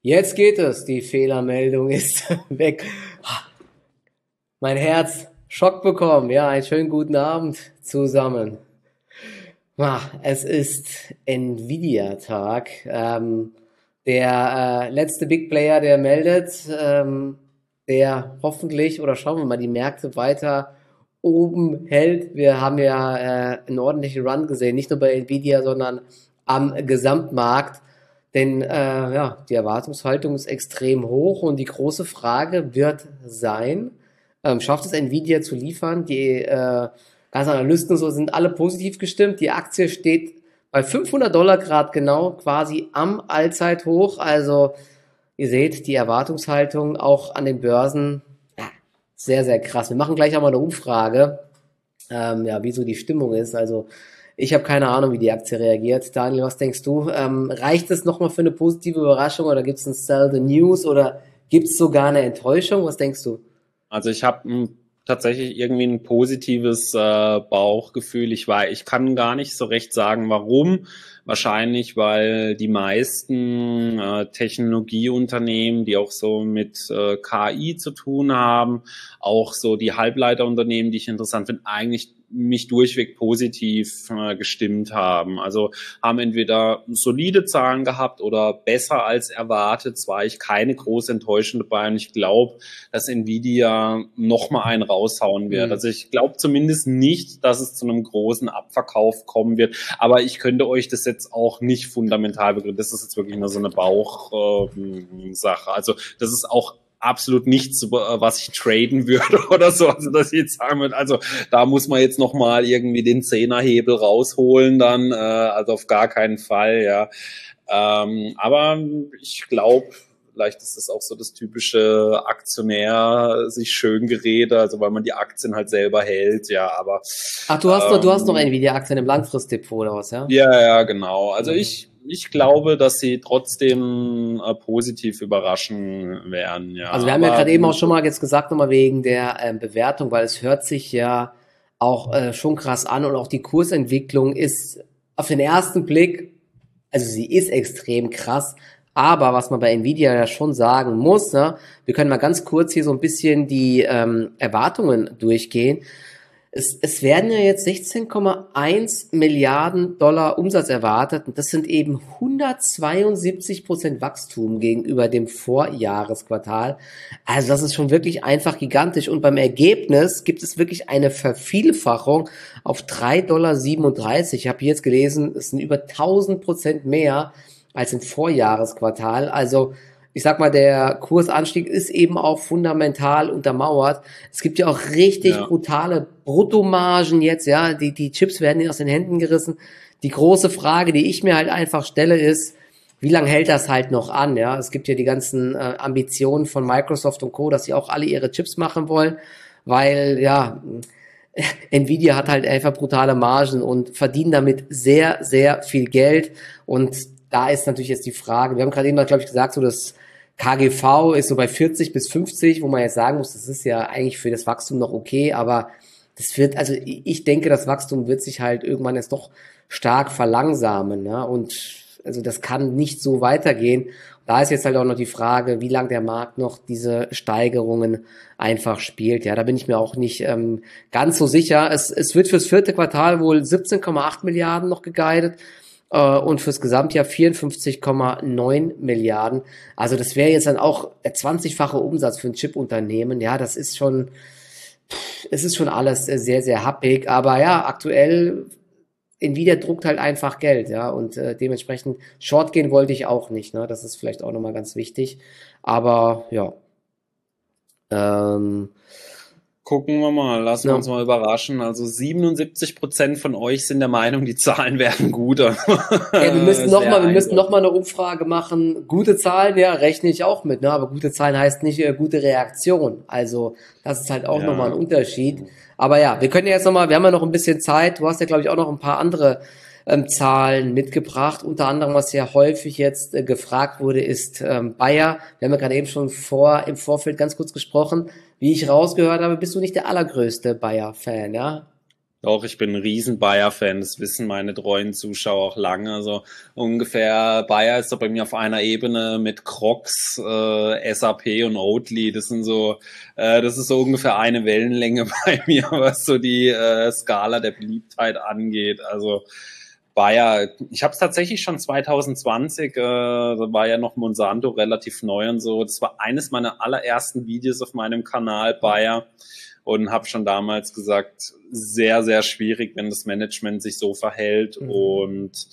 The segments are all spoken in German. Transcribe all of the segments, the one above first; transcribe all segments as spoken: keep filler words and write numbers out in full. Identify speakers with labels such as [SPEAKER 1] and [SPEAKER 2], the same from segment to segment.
[SPEAKER 1] Jetzt geht es, die Fehlermeldung ist weg. Mein Herz, Schock bekommen. Ja, einen schönen guten Abend zusammen. Es ist Nvidia-Tag. Ähm, der äh, letzte Big Player, der meldet, ähm, der hoffentlich, oder schauen wir mal, die Märkte weiter oben hält. Wir haben ja äh, einen ordentlichen Run gesehen, nicht nur bei Nvidia, sondern am Gesamtmarkt. Denn äh, ja, die Erwartungshaltung ist extrem hoch und die große Frage wird sein, ähm, schafft es Nvidia zu liefern? Die äh, ganzen Analysten so sind alle positiv gestimmt. Die Aktie steht bei fünfhundert Dollar Grad genau quasi am Allzeithoch. Also ihr seht, die Erwartungshaltung auch an den Börsen, ja, sehr, sehr krass. Wir machen gleich auch mal eine Umfrage, ähm, ja, wie so die Stimmung ist. Also ich habe keine Ahnung, wie die Aktie reagiert. Daniel, was denkst du? Ähm, reicht es nochmal für eine positive Überraschung oder gibt es ein Sell the News oder gibt es sogar eine Enttäuschung? Was denkst du?
[SPEAKER 2] Also ich habe tatsächlich irgendwie ein positives äh, Bauchgefühl. Ich war, ich kann gar nicht so recht sagen, warum. Wahrscheinlich, weil die meisten äh, Technologieunternehmen, die auch so mit äh, K I zu tun haben, auch so die Halbleiterunternehmen, die ich interessant finde, eigentlich mich durchweg positiv äh, gestimmt haben. Also haben entweder solide Zahlen gehabt oder besser als erwartet. Es war eigentlich keine große Enttäuschung dabei und ich glaube, dass Nvidia noch mal einen raushauen wird.
[SPEAKER 1] Mhm.
[SPEAKER 2] Also ich glaube zumindest nicht, dass es zu einem großen Abverkauf kommen wird, aber ich könnte euch das jetzt auch nicht fundamental begründen. Das ist jetzt wirklich nur so eine Bauchsache. Äh, also das ist auch absolut nichts, was ich traden würde oder so, also dass ich jetzt sagen würde, also da muss man jetzt nochmal irgendwie den Zehnerhebel rausholen dann, äh, also auf gar keinen Fall, ja. Ähm, aber ich glaube, vielleicht ist das auch so das typische Aktionär sich schön gerede, also weil man die Aktien halt selber hält, ja, aber
[SPEAKER 1] Ach, du hast
[SPEAKER 2] ähm,
[SPEAKER 1] noch, du hast noch Nvidia-Aktien im Langfristdepot oder was, ja?
[SPEAKER 2] ja, ja, genau. Also
[SPEAKER 1] Mhm.
[SPEAKER 2] ich Ich glaube, dass sie trotzdem äh, positiv überraschen werden, ja.
[SPEAKER 1] Also wir haben ja
[SPEAKER 2] Aber
[SPEAKER 1] gerade eben auch schon mal jetzt gesagt, nochmal wegen der ähm, Bewertung, weil es hört sich ja auch äh, schon krass an und auch die Kursentwicklung ist auf den ersten Blick, also sie ist extrem krass, aber was man bei Nvidia ja schon sagen muss, ne, wir können mal ganz kurz hier so ein bisschen die ähm, Erwartungen durchgehen. Es, es werden ja jetzt sechzehn Komma eins Milliarden Dollar Umsatz erwartet und das sind eben hundertzweiundsiebzig Prozent Wachstum gegenüber dem Vorjahresquartal. Also das ist schon wirklich einfach gigantisch und beim Ergebnis gibt es wirklich eine Vervielfachung auf drei Komma siebenunddreißig Dollar. Ich habe jetzt gelesen, es sind über tausend Prozent mehr als im Vorjahresquartal. Also ich sag mal, der Kursanstieg ist eben auch fundamental untermauert. Es gibt ja auch richtig
[SPEAKER 2] ja.
[SPEAKER 1] brutale Bruttomargen jetzt, ja, die, die Chips werden ihnen aus den Händen gerissen. Die große Frage, die ich mir halt einfach stelle, ist, wie lange hält das halt noch an, ja? Es gibt ja die ganzen äh, Ambitionen von Microsoft und Co., dass sie auch alle ihre Chips machen wollen, weil, ja, Nvidia hat halt einfach brutale Margen und verdienen damit sehr, sehr viel Geld und da ist natürlich jetzt die Frage, wir haben gerade eben, glaube ich, gesagt, so das K G V ist so bei vierzig bis fünfzig, wo man jetzt sagen muss, das ist ja eigentlich für das Wachstum noch okay, aber das wird, also ich denke, das Wachstum wird sich halt irgendwann jetzt doch stark verlangsamen, ne? Und also das kann nicht so weitergehen. Da ist jetzt halt auch noch die Frage, wie lange der Markt noch diese Steigerungen einfach spielt. Ja, da bin ich mir auch nicht ähm, ganz so sicher. Es, es wird fürs vierte Quartal wohl siebzehn Komma acht Milliarden noch geguidet und fürs Gesamtjahr vierundfünfzig Komma neun Milliarden. Also das wäre jetzt dann auch der zwanzigfache Umsatz für ein Chip-Unternehmen. Ja, das ist schon, es ist schon alles sehr, sehr happig. Aber ja, aktuell, Nvidia druckt halt einfach Geld, ja, und äh, dementsprechend Short gehen wollte ich auch nicht, ne? Das ist vielleicht auch nochmal ganz wichtig. Aber ja, ähm,
[SPEAKER 2] Gucken wir mal, lassen wir
[SPEAKER 1] ja.
[SPEAKER 2] uns mal überraschen. Also siebenundsiebzig Prozent von euch sind der Meinung, die Zahlen werden gut.
[SPEAKER 1] Ja, wir müssen noch mal, wir müssen noch
[SPEAKER 2] eindeutig.
[SPEAKER 1] mal eine Umfrage machen. Gute Zahlen, ja, rechne ich auch mit, ne? Aber gute Zahlen heißt nicht äh, gute Reaktion. Also das ist halt auch noch mal ein
[SPEAKER 2] Ja.
[SPEAKER 1] Unterschied. Aber ja, wir können ja jetzt noch mal, wir haben ja noch ein bisschen Zeit. Du hast ja, glaube ich, auch noch ein paar andere ähm, Zahlen mitgebracht. Unter anderem, was ja häufig jetzt äh, gefragt wurde, ist ähm, Bayer. Wir haben ja gerade eben schon vor im Vorfeld ganz kurz gesprochen. Wie ich rausgehört habe, bist du nicht der allergrößte Bayer-Fan, ja?
[SPEAKER 2] Doch, ich bin ein riesen Bayer-Fan, das wissen meine treuen Zuschauer auch lange. Also ungefähr, Bayer ist doch bei mir auf einer Ebene mit Crocs, äh, S A P und Oatly. Das sind so, äh, das ist so ungefähr eine Wellenlänge bei mir, was so die äh, Skala der Beliebtheit angeht. Also Bayer, ich habe es tatsächlich schon zwanzig zwanzig, äh, da war ja noch Monsanto relativ neu und so. Das war eines meiner allerersten Videos auf meinem Kanal, Bayer. Und habe schon damals gesagt, sehr, sehr schwierig, wenn das Management sich so verhält. Mhm. Und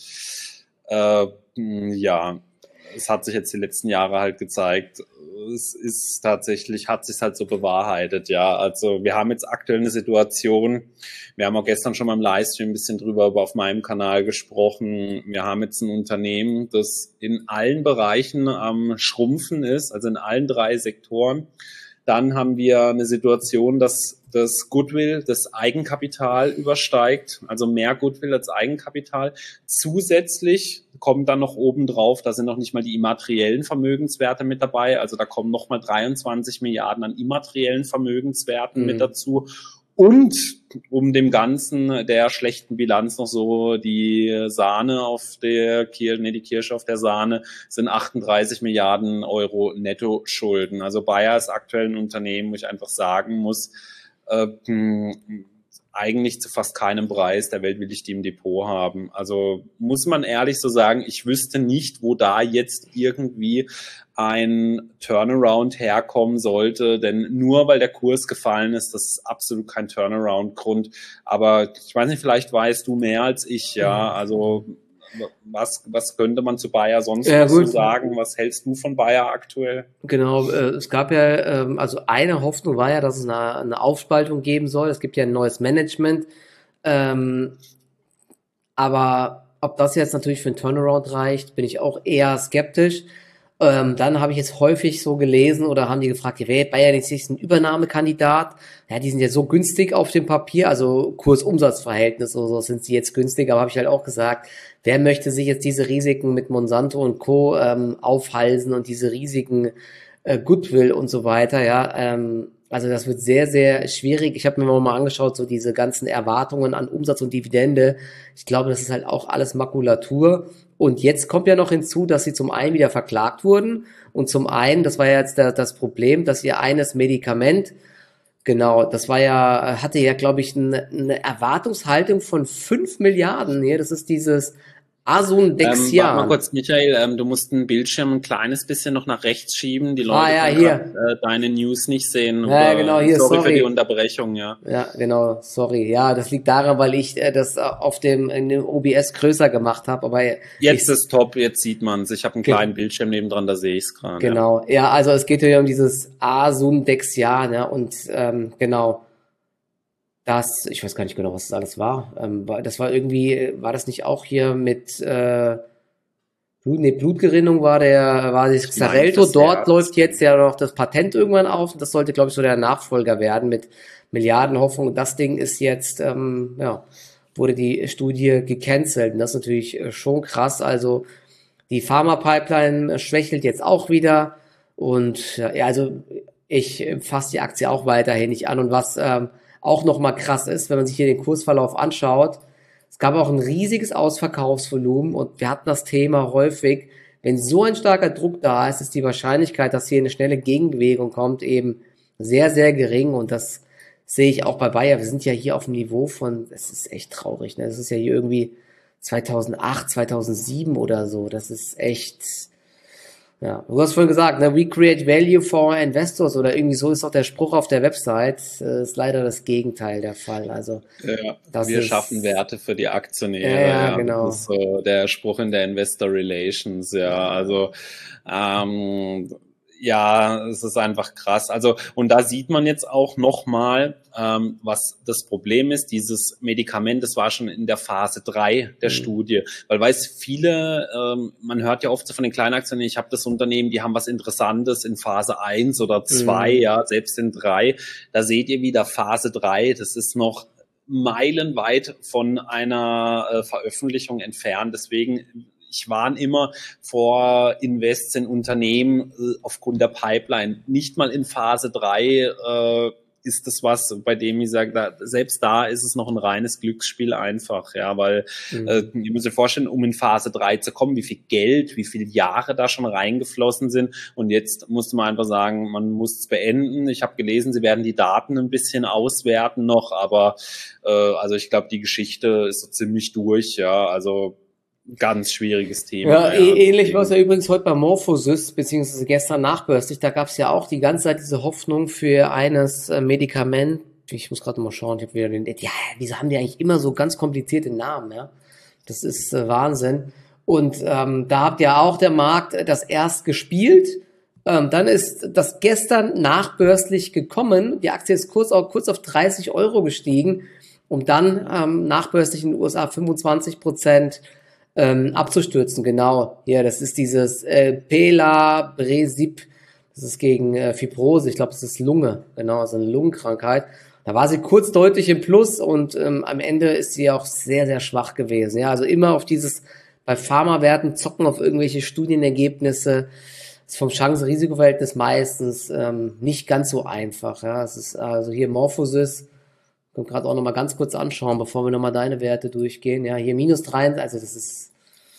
[SPEAKER 2] äh, ja, es hat sich jetzt die letzten Jahre halt gezeigt, es ist tatsächlich, hat sich halt so bewahrheitet, ja. Also wir haben jetzt aktuell eine Situation, wir haben auch gestern schon mal im Livestream ein bisschen drüber auf meinem Kanal gesprochen. Wir haben jetzt ein Unternehmen, das in allen Bereichen am Schrumpfen ist, also in allen drei Sektoren. Dann haben wir eine Situation, dass das Goodwill das Eigenkapital übersteigt, also mehr Goodwill als Eigenkapital. Zusätzlich kommt dann noch oben drauf, da sind noch nicht mal die immateriellen Vermögenswerte mit dabei, also da kommen noch mal dreiundzwanzig Milliarden an immateriellen Vermögenswerten mhm. mit dazu. Und um dem Ganzen der schlechten Bilanz noch so die Sahne auf der Kirsche, nee, die Kirsche auf der Sahne sind achtunddreißig Milliarden Euro Nettoschulden. Also Bayer ist aktuell ein Unternehmen, wo ich einfach sagen muss, äh, eigentlich zu fast keinem Preis der Welt will ich die im Depot haben. Also muss man ehrlich so sagen, ich wüsste nicht, wo da jetzt irgendwie ein Turnaround herkommen sollte, denn nur weil der Kurs gefallen ist, das ist absolut kein Turnaround-Grund. Aber ich weiß nicht, vielleicht weißt du mehr als ich, ja. Also was, was könnte man zu Bayer sonst
[SPEAKER 1] ja,
[SPEAKER 2] noch so sagen? Was hältst du von Bayer aktuell?
[SPEAKER 1] Genau, äh, es gab ja, ähm, also eine Hoffnung war ja, dass es eine, eine Aufspaltung geben soll. Es gibt ja ein neues Management. Ähm, aber ob das jetzt natürlich für einen Turnaround reicht, bin ich auch eher skeptisch. Ähm, dann habe ich jetzt häufig so gelesen oder haben die gefragt, wer Bayer jetzt ist ein Übernahmekandidat? Ja, die sind ja so günstig auf dem Papier, also Kurs-Umsatz-Verhältnis oder so sind sie jetzt günstig, aber habe ich halt auch gesagt, wer möchte sich jetzt diese Risiken mit Monsanto und Co. Ähm, aufhalsen und diese riesigen äh, Goodwill und so weiter, ja, ähm, also das wird sehr, sehr schwierig. Ich habe mir mal angeschaut, so diese ganzen Erwartungen an Umsatz und Dividende. Ich glaube, das ist halt auch alles Makulatur. Und jetzt kommt ja noch hinzu, dass sie zum einen wieder verklagt wurden und zum einen, das war ja jetzt der, das Problem, dass ihr eines Medikament, genau, das war ja, hatte ja, glaube ich, eine, eine Erwartungshaltung von fünf Milliarden hier. Das ist dieses Asundexian.
[SPEAKER 2] Ähm, warte mal kurz, Michael, ähm, du musst den Bildschirm ein kleines bisschen noch nach rechts schieben. Die Leute
[SPEAKER 1] ah, ja,
[SPEAKER 2] können
[SPEAKER 1] hier.
[SPEAKER 2] grad, äh, deine News nicht sehen.
[SPEAKER 1] Ja, genau, hier,
[SPEAKER 2] sorry,
[SPEAKER 1] sorry
[SPEAKER 2] für die Unterbrechung, ja.
[SPEAKER 1] Ja, genau, sorry. Ja, das liegt daran, weil ich äh, das auf dem, in dem O B S größer gemacht habe. Aber
[SPEAKER 2] jetzt
[SPEAKER 1] ich,
[SPEAKER 2] ist top, jetzt sieht man es. Ich habe einen kleinen Bildschirm nebendran, da sehe ich es gerade.
[SPEAKER 1] Genau, ja. ja, also es geht ja um dieses Asundexian, ja, und ähm, genau. Das, ich weiß gar nicht genau, was das alles war. Ähm, das war irgendwie, war das nicht auch hier mit äh, Blut, nee, Blutgerinnung war der, war das Xarelto. Dort läuft jetzt ja noch das Patent irgendwann auf. Das sollte, glaube ich, so der Nachfolger werden mit Milliardenhoffnung. Das Ding ist jetzt, ähm, ja, wurde die Studie gecancelt. Und das ist natürlich schon krass. Also die Pharma-Pipeline schwächelt jetzt auch wieder. Und ja, also ich fasse die Aktie auch weiterhin nicht an. Und was ähm, auch nochmal krass ist, wenn man sich hier den Kursverlauf anschaut, es gab auch ein riesiges Ausverkaufsvolumen und wir hatten das Thema häufig, wenn so ein starker Druck da ist, ist die Wahrscheinlichkeit, dass hier eine schnelle Gegenbewegung kommt, eben sehr, sehr gering und das sehe ich auch bei Bayer. Wir sind ja hier auf dem Niveau von, das ist echt traurig, ne? Das ist ja hier irgendwie zweitausendacht, zweitausendsieben oder so, das ist echt... Ja, du hast vorhin gesagt, ne, we create value for investors oder irgendwie so ist auch der Spruch auf der Website. Das ist leider das Gegenteil der Fall. Also
[SPEAKER 2] ja, das wir ist, schaffen Werte für die Aktionäre.
[SPEAKER 1] Ja, ja, ja, genau.
[SPEAKER 2] Das ist so der Spruch in der Investor Relations. Ja, also ähm, ja, es ist einfach krass. Also und da sieht man jetzt auch nochmal, ähm, was das Problem ist. Dieses Medikament, das war schon in der Phase drei der mhm. Studie. Weil weiß viele, ähm, man hört ja oft so von den Kleinaktionären, ich habe das Unternehmen, die haben was Interessantes in Phase eins oder zwei, mhm. ja, selbst in drei. Da seht ihr wieder Phase drei, das ist noch meilenweit von einer äh, Veröffentlichung entfernt. Deswegen ich warne immer vor Invests in Unternehmen äh, aufgrund der Pipeline. Nicht mal in Phase drei äh, ist das was, bei dem ich sage, da, selbst da ist es noch ein reines Glücksspiel einfach, ja, weil mhm. äh, ihr müsst euch vorstellen, um in Phase drei zu kommen, wie viel Geld, wie viele Jahre da schon reingeflossen sind und jetzt musste man einfach sagen, man muss es beenden. Ich habe gelesen, sie werden die Daten ein bisschen auswerten noch, aber äh, also ich glaube, die Geschichte ist so ziemlich durch, ja, also ganz schwieriges Thema.
[SPEAKER 1] Ja, ja. Ähnlich war es ja übrigens heute bei Morphosis, beziehungsweise gestern nachbörslich, da gab es ja auch die ganze Zeit diese Hoffnung für eines äh, Medikament. Ich muss gerade mal schauen, ich habe wieder den, ja, wieso haben die eigentlich immer so ganz komplizierte Namen, ja? Das ist äh, Wahnsinn. Und ähm, da habt ja auch der Markt das erst gespielt, ähm, dann ist das gestern nachbörslich gekommen, die Aktie ist kurz auf, kurz auf dreißig Euro gestiegen, um dann ähm, nachbörslich in den U S A fünfundzwanzig Prozent Ähm, abzustürzen, genau. Ja, das ist dieses äh, Pelabresib, das ist gegen äh, Fibrose, ich glaube, das ist Lunge, genau, so eine Lungenkrankheit. Da war sie kurz deutlich im Plus und ähm, am Ende ist sie auch sehr, sehr schwach gewesen. Ja, also immer auf dieses, bei Pharmawerten zocken auf irgendwelche Studienergebnisse, ist vom Chance-Risiko-Verhältnis meistens ähm, nicht ganz so einfach. Ja, es ist also hier Morphosis, können gerade auch nochmal ganz kurz anschauen, bevor wir nochmal deine Werte durchgehen. Ja, hier minus drei, also das ist,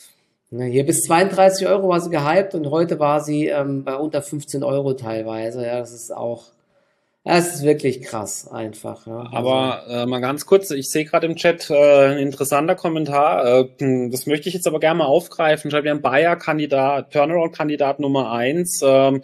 [SPEAKER 1] ne, hier bis zweiunddreißig Euro war sie gehypt und heute war sie ähm, bei unter fünfzehn Euro teilweise. Ja, das ist auch, das ist wirklich krass einfach. Ja.
[SPEAKER 2] Aber äh, mal ganz kurz, ich sehe gerade im Chat äh, ein interessanter Kommentar, äh, das möchte ich jetzt aber gerne mal aufgreifen. Schreibt ja ein Bayer-Kandidat, Turnaround-Kandidat Nummer eins. Ähm,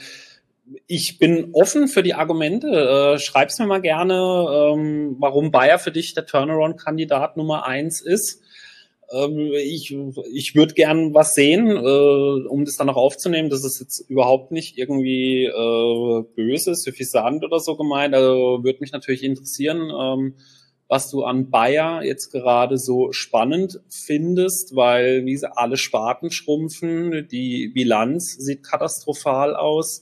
[SPEAKER 2] Ich bin offen für die Argumente. Äh, schreib's mir mal gerne, ähm, warum Bayer für dich der Turnaround-Kandidat Nummer eins ist. Ähm, ich ich würde gern was sehen, äh, um das dann auch aufzunehmen. Das ist jetzt überhaupt nicht irgendwie äh, böse, suffisant oder so gemeint. Also würde mich natürlich interessieren, ähm, was du an Bayer jetzt gerade so spannend findest, weil wie sie alle Sparten schrumpfen, die Bilanz sieht katastrophal aus.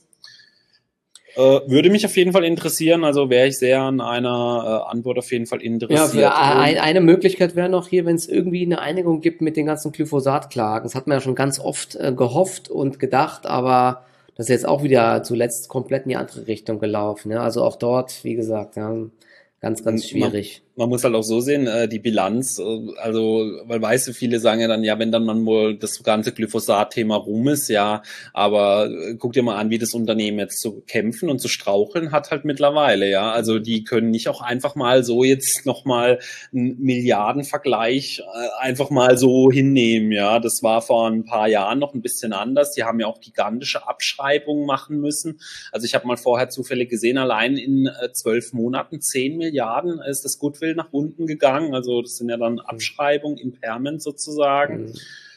[SPEAKER 2] Äh, würde mich auf jeden Fall interessieren, also wäre ich sehr an einer äh, Antwort auf jeden Fall interessiert.
[SPEAKER 1] Ja, ein, eine Möglichkeit wäre noch hier, wenn es irgendwie eine Einigung gibt mit den ganzen Glyphosat-Klagen. Das hat man ja schon ganz oft äh, gehofft und gedacht, aber das ist jetzt auch wieder zuletzt komplett in die andere Richtung gelaufen. Ja? Also auch dort, wie gesagt, ja, ganz, ganz schwierig.
[SPEAKER 2] Man, man muss halt auch so sehen, äh, die Bilanz, äh, also, weil weißt du, viele sagen ja dann, ja, wenn dann man wohl das ganze Glyphosat-Thema rum ist, ja, aber äh, guck dir mal an, wie das Unternehmen jetzt zu kämpfen und zu straucheln hat halt mittlerweile, ja, also die können nicht auch einfach mal so jetzt nochmal einen Milliardenvergleich äh, einfach mal so hinnehmen, ja, das war vor ein paar Jahren noch ein bisschen anders, die haben ja auch gigantische Abschreibungen machen müssen, also ich habe mal vorher zufällig gesehen, allein in äh, zwölf Monaten zehn Milliarden ist das Goodwill nach unten gegangen, also das sind ja dann Abschreibungen, Impairment sozusagen.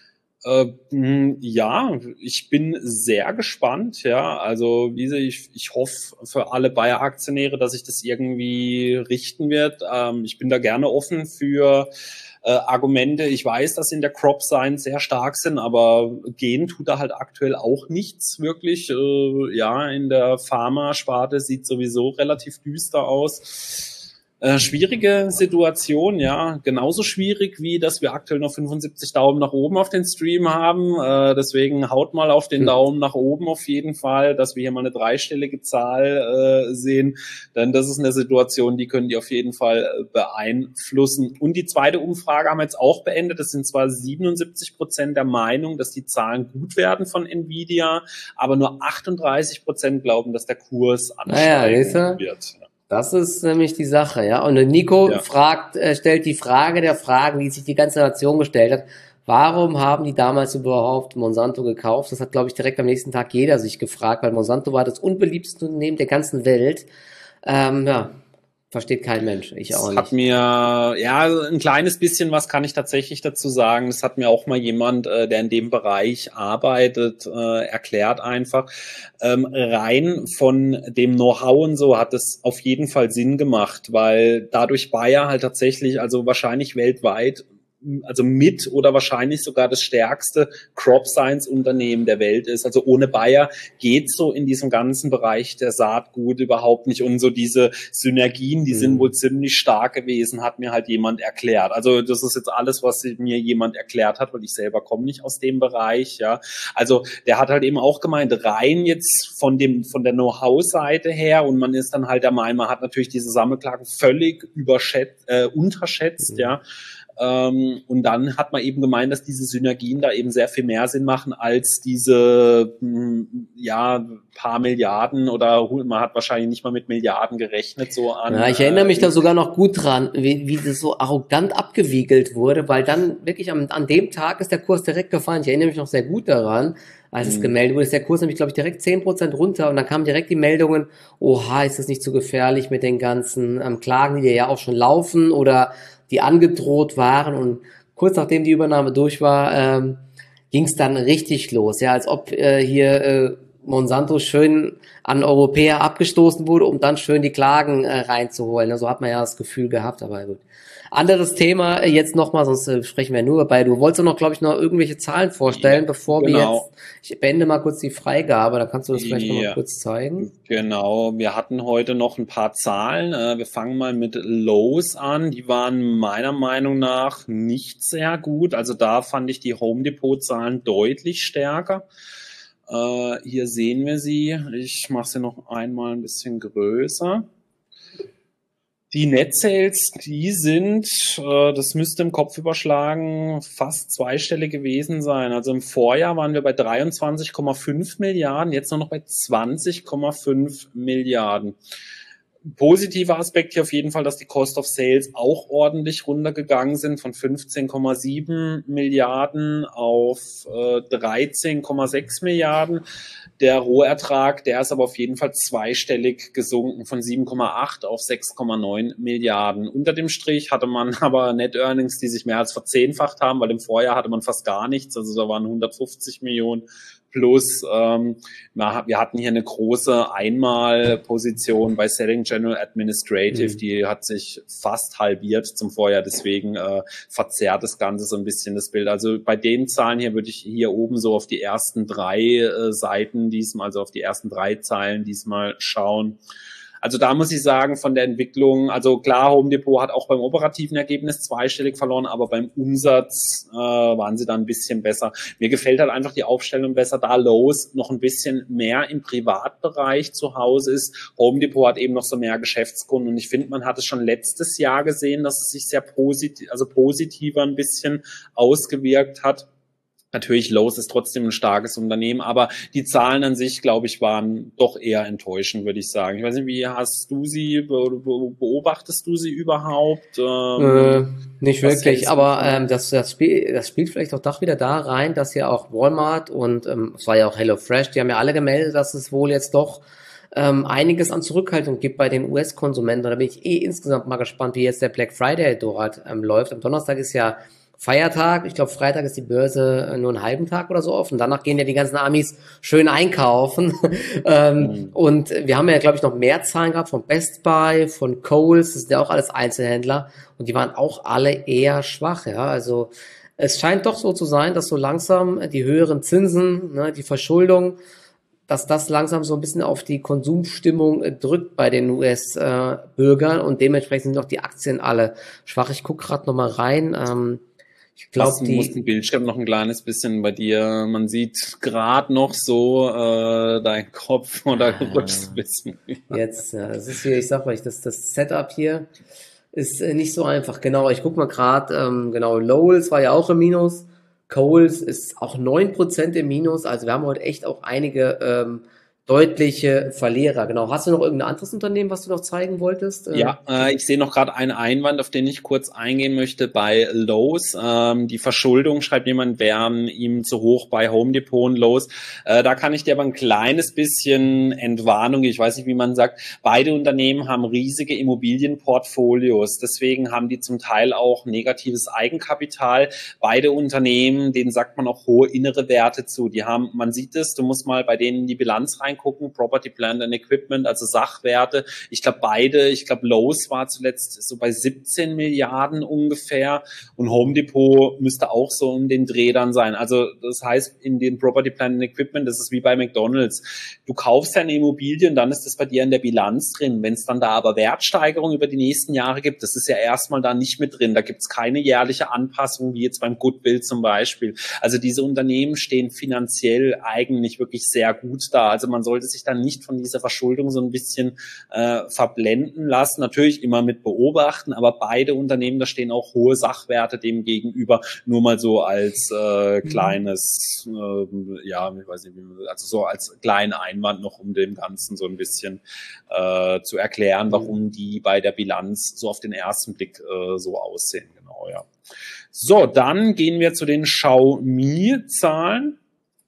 [SPEAKER 2] Mhm. Äh, ja, ich bin sehr gespannt, ja, also wie sie, ich, ich hoffe für alle Bayer-Aktionäre, dass sich das irgendwie richten wird. Ähm, ich bin da gerne offen für äh, Argumente. Ich weiß, dass in der Crop Science sehr stark sind, aber gehen tut da halt aktuell auch nichts wirklich. Äh, ja, in der Pharma-Sparte sieht sowieso relativ düster aus. Äh, schwierige Situation, ja, genauso schwierig wie, dass wir aktuell noch fünfundsiebzig Daumen nach oben auf den Stream haben, äh, deswegen haut mal auf den Daumen nach oben auf jeden Fall, dass wir hier mal eine dreistellige Zahl äh, sehen, denn das ist eine Situation, die können die auf jeden Fall äh, beeinflussen. Und die zweite Umfrage haben wir jetzt auch beendet, es sind zwar siebenundsiebzig Prozent der Meinung, dass die Zahlen gut werden von Nvidia, aber nur achtunddreißig Prozent glauben, dass der Kurs ansteigen naja, wird.
[SPEAKER 1] Das ist nämlich die Sache, ja. Und Nico ja. fragt, äh, stellt die Frage der Fragen, die sich die ganze Nation gestellt hat. Warum haben die damals überhaupt Monsanto gekauft? Das hat, glaube ich, direkt am nächsten Tag jeder sich gefragt, weil Monsanto war das unbeliebteste Unternehmen der ganzen Welt. Ähm, ja, versteht kein Mensch, ich auch
[SPEAKER 2] das
[SPEAKER 1] nicht.
[SPEAKER 2] Hat mir, ja, ein kleines bisschen was kann ich tatsächlich dazu sagen. Das hat mir auch mal jemand, äh, der in dem Bereich arbeitet, äh, erklärt einfach. Ähm, rein von dem Know-how und so hat es auf jeden Fall Sinn gemacht, weil dadurch Bayer halt tatsächlich, also wahrscheinlich weltweit also mit oder wahrscheinlich sogar das stärkste Crop Science Unternehmen der Welt ist. Also ohne Bayer geht so in diesem ganzen Bereich der Saatgut überhaupt nicht. Und so diese Synergien, die mhm. sind wohl ziemlich stark gewesen, hat mir halt jemand erklärt. Also das ist jetzt alles, was mir jemand erklärt hat, weil ich selber komme nicht aus dem Bereich, ja. Also der hat halt eben auch gemeint, rein jetzt von dem, von der Know-how-Seite her, und man ist dann halt der Meinung, man hat natürlich diese Sammelklagen völlig überschätzt, äh, unterschätzt, mhm. ja. Ähm, und dann hat man eben gemeint, dass diese Synergien da eben sehr viel mehr Sinn machen als diese, mh, ja, paar Milliarden, oder man hat wahrscheinlich nicht mal mit Milliarden gerechnet, so an.
[SPEAKER 1] Ja, ich erinnere mich äh, da sogar noch gut dran, wie, wie das so arrogant abgewiegelt wurde, weil dann wirklich am, an dem Tag ist der Kurs direkt gefallen. Ich erinnere mich noch sehr gut daran, als es gemeldet wurde, ist der Kurs nämlich, glaube ich, direkt zehn Prozent runter, und dann kamen direkt die Meldungen, oha, ist das nicht zu gefährlich mit den ganzen ähm, Klagen, die ja auch schon laufen oder die angedroht waren, und kurz nachdem die Übernahme durch war, ähm, ging es dann richtig los, ja, als ob äh, hier äh, Monsanto schön an Europäer abgestoßen wurde, um dann schön die Klagen äh, reinzuholen. So hat man ja das Gefühl gehabt, aber gut. Anderes Thema äh, jetzt nochmal, sonst äh, sprechen wir nur dabei. Du wolltest doch noch, glaube ich, noch irgendwelche Zahlen vorstellen, ja, bevor genau. wir jetzt, ich beende mal kurz die Freigabe, da kannst du das vielleicht ja. noch mal kurz zeigen.
[SPEAKER 2] Genau, wir hatten heute noch ein paar Zahlen. Äh, wir fangen mal mit Lowe's an. Die waren meiner Meinung nach nicht sehr gut. Also da fand ich die Home Depot Zahlen deutlich stärker. Uh, hier sehen wir sie. Ich mache sie noch einmal ein bisschen größer. Die Net Sales, die sind, uh, das müsste im Kopf überschlagen, fast zweistellig gewesen sein. Also im Vorjahr waren wir bei dreiundzwanzig Komma fünf Milliarden, jetzt nur noch bei zwanzig Komma fünf Milliarden. Positiver Aspekt hier auf jeden Fall, dass die Cost of Sales auch ordentlich runtergegangen sind, von fünfzehn Komma sieben Milliarden auf äh, dreizehn Komma sechs Milliarden. Der Rohertrag, der ist aber auf jeden Fall zweistellig gesunken, von sieben Komma acht auf sechs Komma neun Milliarden. Unter dem Strich hatte man aber Net Earnings, die sich mehr als verzehnfacht haben, weil im Vorjahr hatte man fast gar nichts, also da waren hundertfünfzig Millionen plus. Ähm, wir hatten hier eine große Einmalposition bei Selling General Administrative, mhm. die hat sich fast halbiert zum Vorjahr, deswegen äh, verzerrt das Ganze so ein bisschen das Bild. Also bei den Zahlen hier würde ich hier oben so auf die ersten drei äh, Seiten diesmal, also auf die ersten drei Zeilen diesmal schauen. Also da muss ich sagen, von der Entwicklung, also klar, Home Depot hat auch beim operativen Ergebnis zweistellig verloren, aber beim Umsatz äh, waren sie da ein bisschen besser. Mir gefällt halt einfach die Aufstellung besser, da Lowe's noch ein bisschen mehr im Privatbereich zu Hause ist. Home Depot hat eben noch so mehr Geschäftskunden, und ich finde, man hat es schon letztes Jahr gesehen, dass es sich sehr positiv, also positiver ein bisschen ausgewirkt hat. Natürlich, Lowe's ist trotzdem ein starkes Unternehmen, aber die Zahlen an sich, glaube ich, waren doch eher enttäuschend, würde ich sagen. Ich weiß nicht, wie hast du sie, beobachtest du sie überhaupt?
[SPEAKER 1] Ähm, äh, nicht wirklich, aber ähm, das, das, Spiel, das spielt vielleicht auch doch wieder da rein, dass ja auch Walmart und ähm, es war ja auch HelloFresh, die haben ja alle gemeldet, dass es wohl jetzt doch ähm, einiges an Zurückhaltung gibt bei den U S-Konsumenten. Da bin ich eh insgesamt mal gespannt, wie jetzt der Black Friday dort ähm, läuft. Am Donnerstag ist ja Feiertag, ich glaube Freitag ist die Börse nur einen halben Tag oder so offen. Danach gehen ja die ganzen Amis schön einkaufen. ähm, mhm. Und wir haben ja, glaube ich, noch mehr Zahlen gehabt von Best Buy, von Kohl's, das sind ja auch alles Einzelhändler, und die waren auch alle eher schwach. Ja, also es scheint doch so zu sein, dass so langsam die höheren Zinsen, ne, die Verschuldung, dass das langsam so ein bisschen auf die Konsumstimmung drückt bei den U S-Bürgern, und dementsprechend sind auch die Aktien alle schwach. Ich gucke gerade noch mal rein. Ähm, Ich glaube,
[SPEAKER 2] die muss den Bildschirm noch ein kleines bisschen bei dir. Man sieht gerade noch so äh, dein Kopf oder
[SPEAKER 1] ah,
[SPEAKER 2] rutscht ein bisschen.
[SPEAKER 1] Jetzt, ja, das ist hier, ich sag euch, das, das Setup hier ist äh, nicht so einfach. Genau, ich guck mal gerade, ähm, genau, Lowe's war ja auch im Minus. Kohl's ist auch neun Prozent im Minus. Also wir haben heute echt auch einige ähm, deutliche Verlierer. Genau. Hast du noch irgendein anderes Unternehmen, was du noch zeigen wolltest?
[SPEAKER 2] Ja, äh, ich sehe noch gerade einen Einwand, auf den ich kurz eingehen möchte bei Lowe's. Ähm, die Verschuldung, schreibt jemand, wären ihm zu hoch bei Home Depot und Lowe's. Äh, da kann ich dir aber ein kleines bisschen Entwarnung, ich weiß nicht, wie man sagt. Beide Unternehmen haben riesige Immobilienportfolios. Deswegen haben die zum Teil auch negatives Eigenkapital. Beide Unternehmen, denen sagt man auch hohe innere Werte zu. Die haben, man sieht es, du musst mal bei denen in die Bilanz rein reingucken, Property, Plant and Equipment, also Sachwerte. Ich glaube beide, ich glaube Lowe's war zuletzt so bei siebzehn Milliarden ungefähr und Home Depot müsste auch so um den Dreh dann sein. Also das heißt, in dem Property, Plant and Equipment, das ist wie bei McDonald's. Du kaufst ja eine Immobilie und dann ist das bei dir in der Bilanz drin. Wenn es dann da aber Wertsteigerung über die nächsten Jahre gibt, das ist ja erstmal da nicht mit drin. Da gibt es keine jährliche Anpassung, wie jetzt beim Goodwill zum Beispiel. Also diese Unternehmen stehen finanziell eigentlich wirklich sehr gut da. Also man sollte sich dann nicht von dieser Verschuldung so ein bisschen äh, verblenden lassen. Natürlich immer mit beobachten, aber beide Unternehmen, da stehen auch hohe Sachwerte dem gegenüber. Nur mal so als äh, kleines, äh, ja, ich weiß nicht, also so als kleinen Einwand noch, um dem Ganzen so ein bisschen äh, zu erklären, warum die bei der Bilanz so auf den ersten Blick äh, so aussehen. Genau, ja. So, dann gehen wir zu den Xiaomi-Zahlen.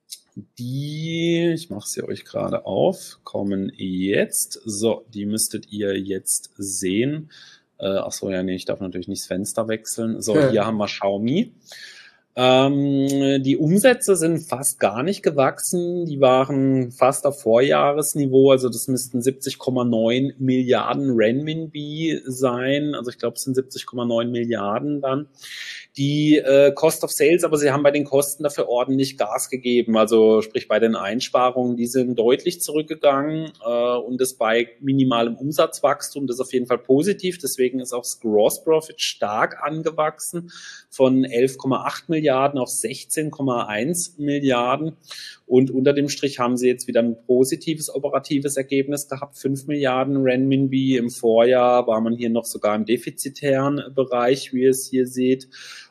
[SPEAKER 2] Die, ich mache sie euch gerade auf, kommen jetzt. So, die müsstet ihr jetzt sehen. Äh, ach so, ja, nee, ich darf natürlich nicht das Fenster wechseln. So, ja. Hier haben wir Xiaomi. Ähm, die Umsätze sind fast gar nicht gewachsen. Die waren fast auf Vorjahresniveau. Also das müssten siebzig Komma neun Milliarden Renminbi sein. Also ich glaube, es sind siebzig Komma neun Milliarden dann. Die äh, Cost of Sales, aber sie haben bei den Kosten dafür ordentlich Gas gegeben. Also sprich bei den Einsparungen, die sind deutlich zurückgegangen äh, und das bei minimalem Umsatzwachstum. Das ist auf jeden Fall positiv. Deswegen ist auch das Gross Profit stark angewachsen von elf Komma acht Milliarden auf sechzehn Komma eins Milliarden. Und unter dem Strich haben sie jetzt wieder ein positives operatives Ergebnis gehabt, fünf Milliarden Renminbi. Im Vorjahr war man hier noch sogar im defizitären Bereich, wie ihr es hier seht.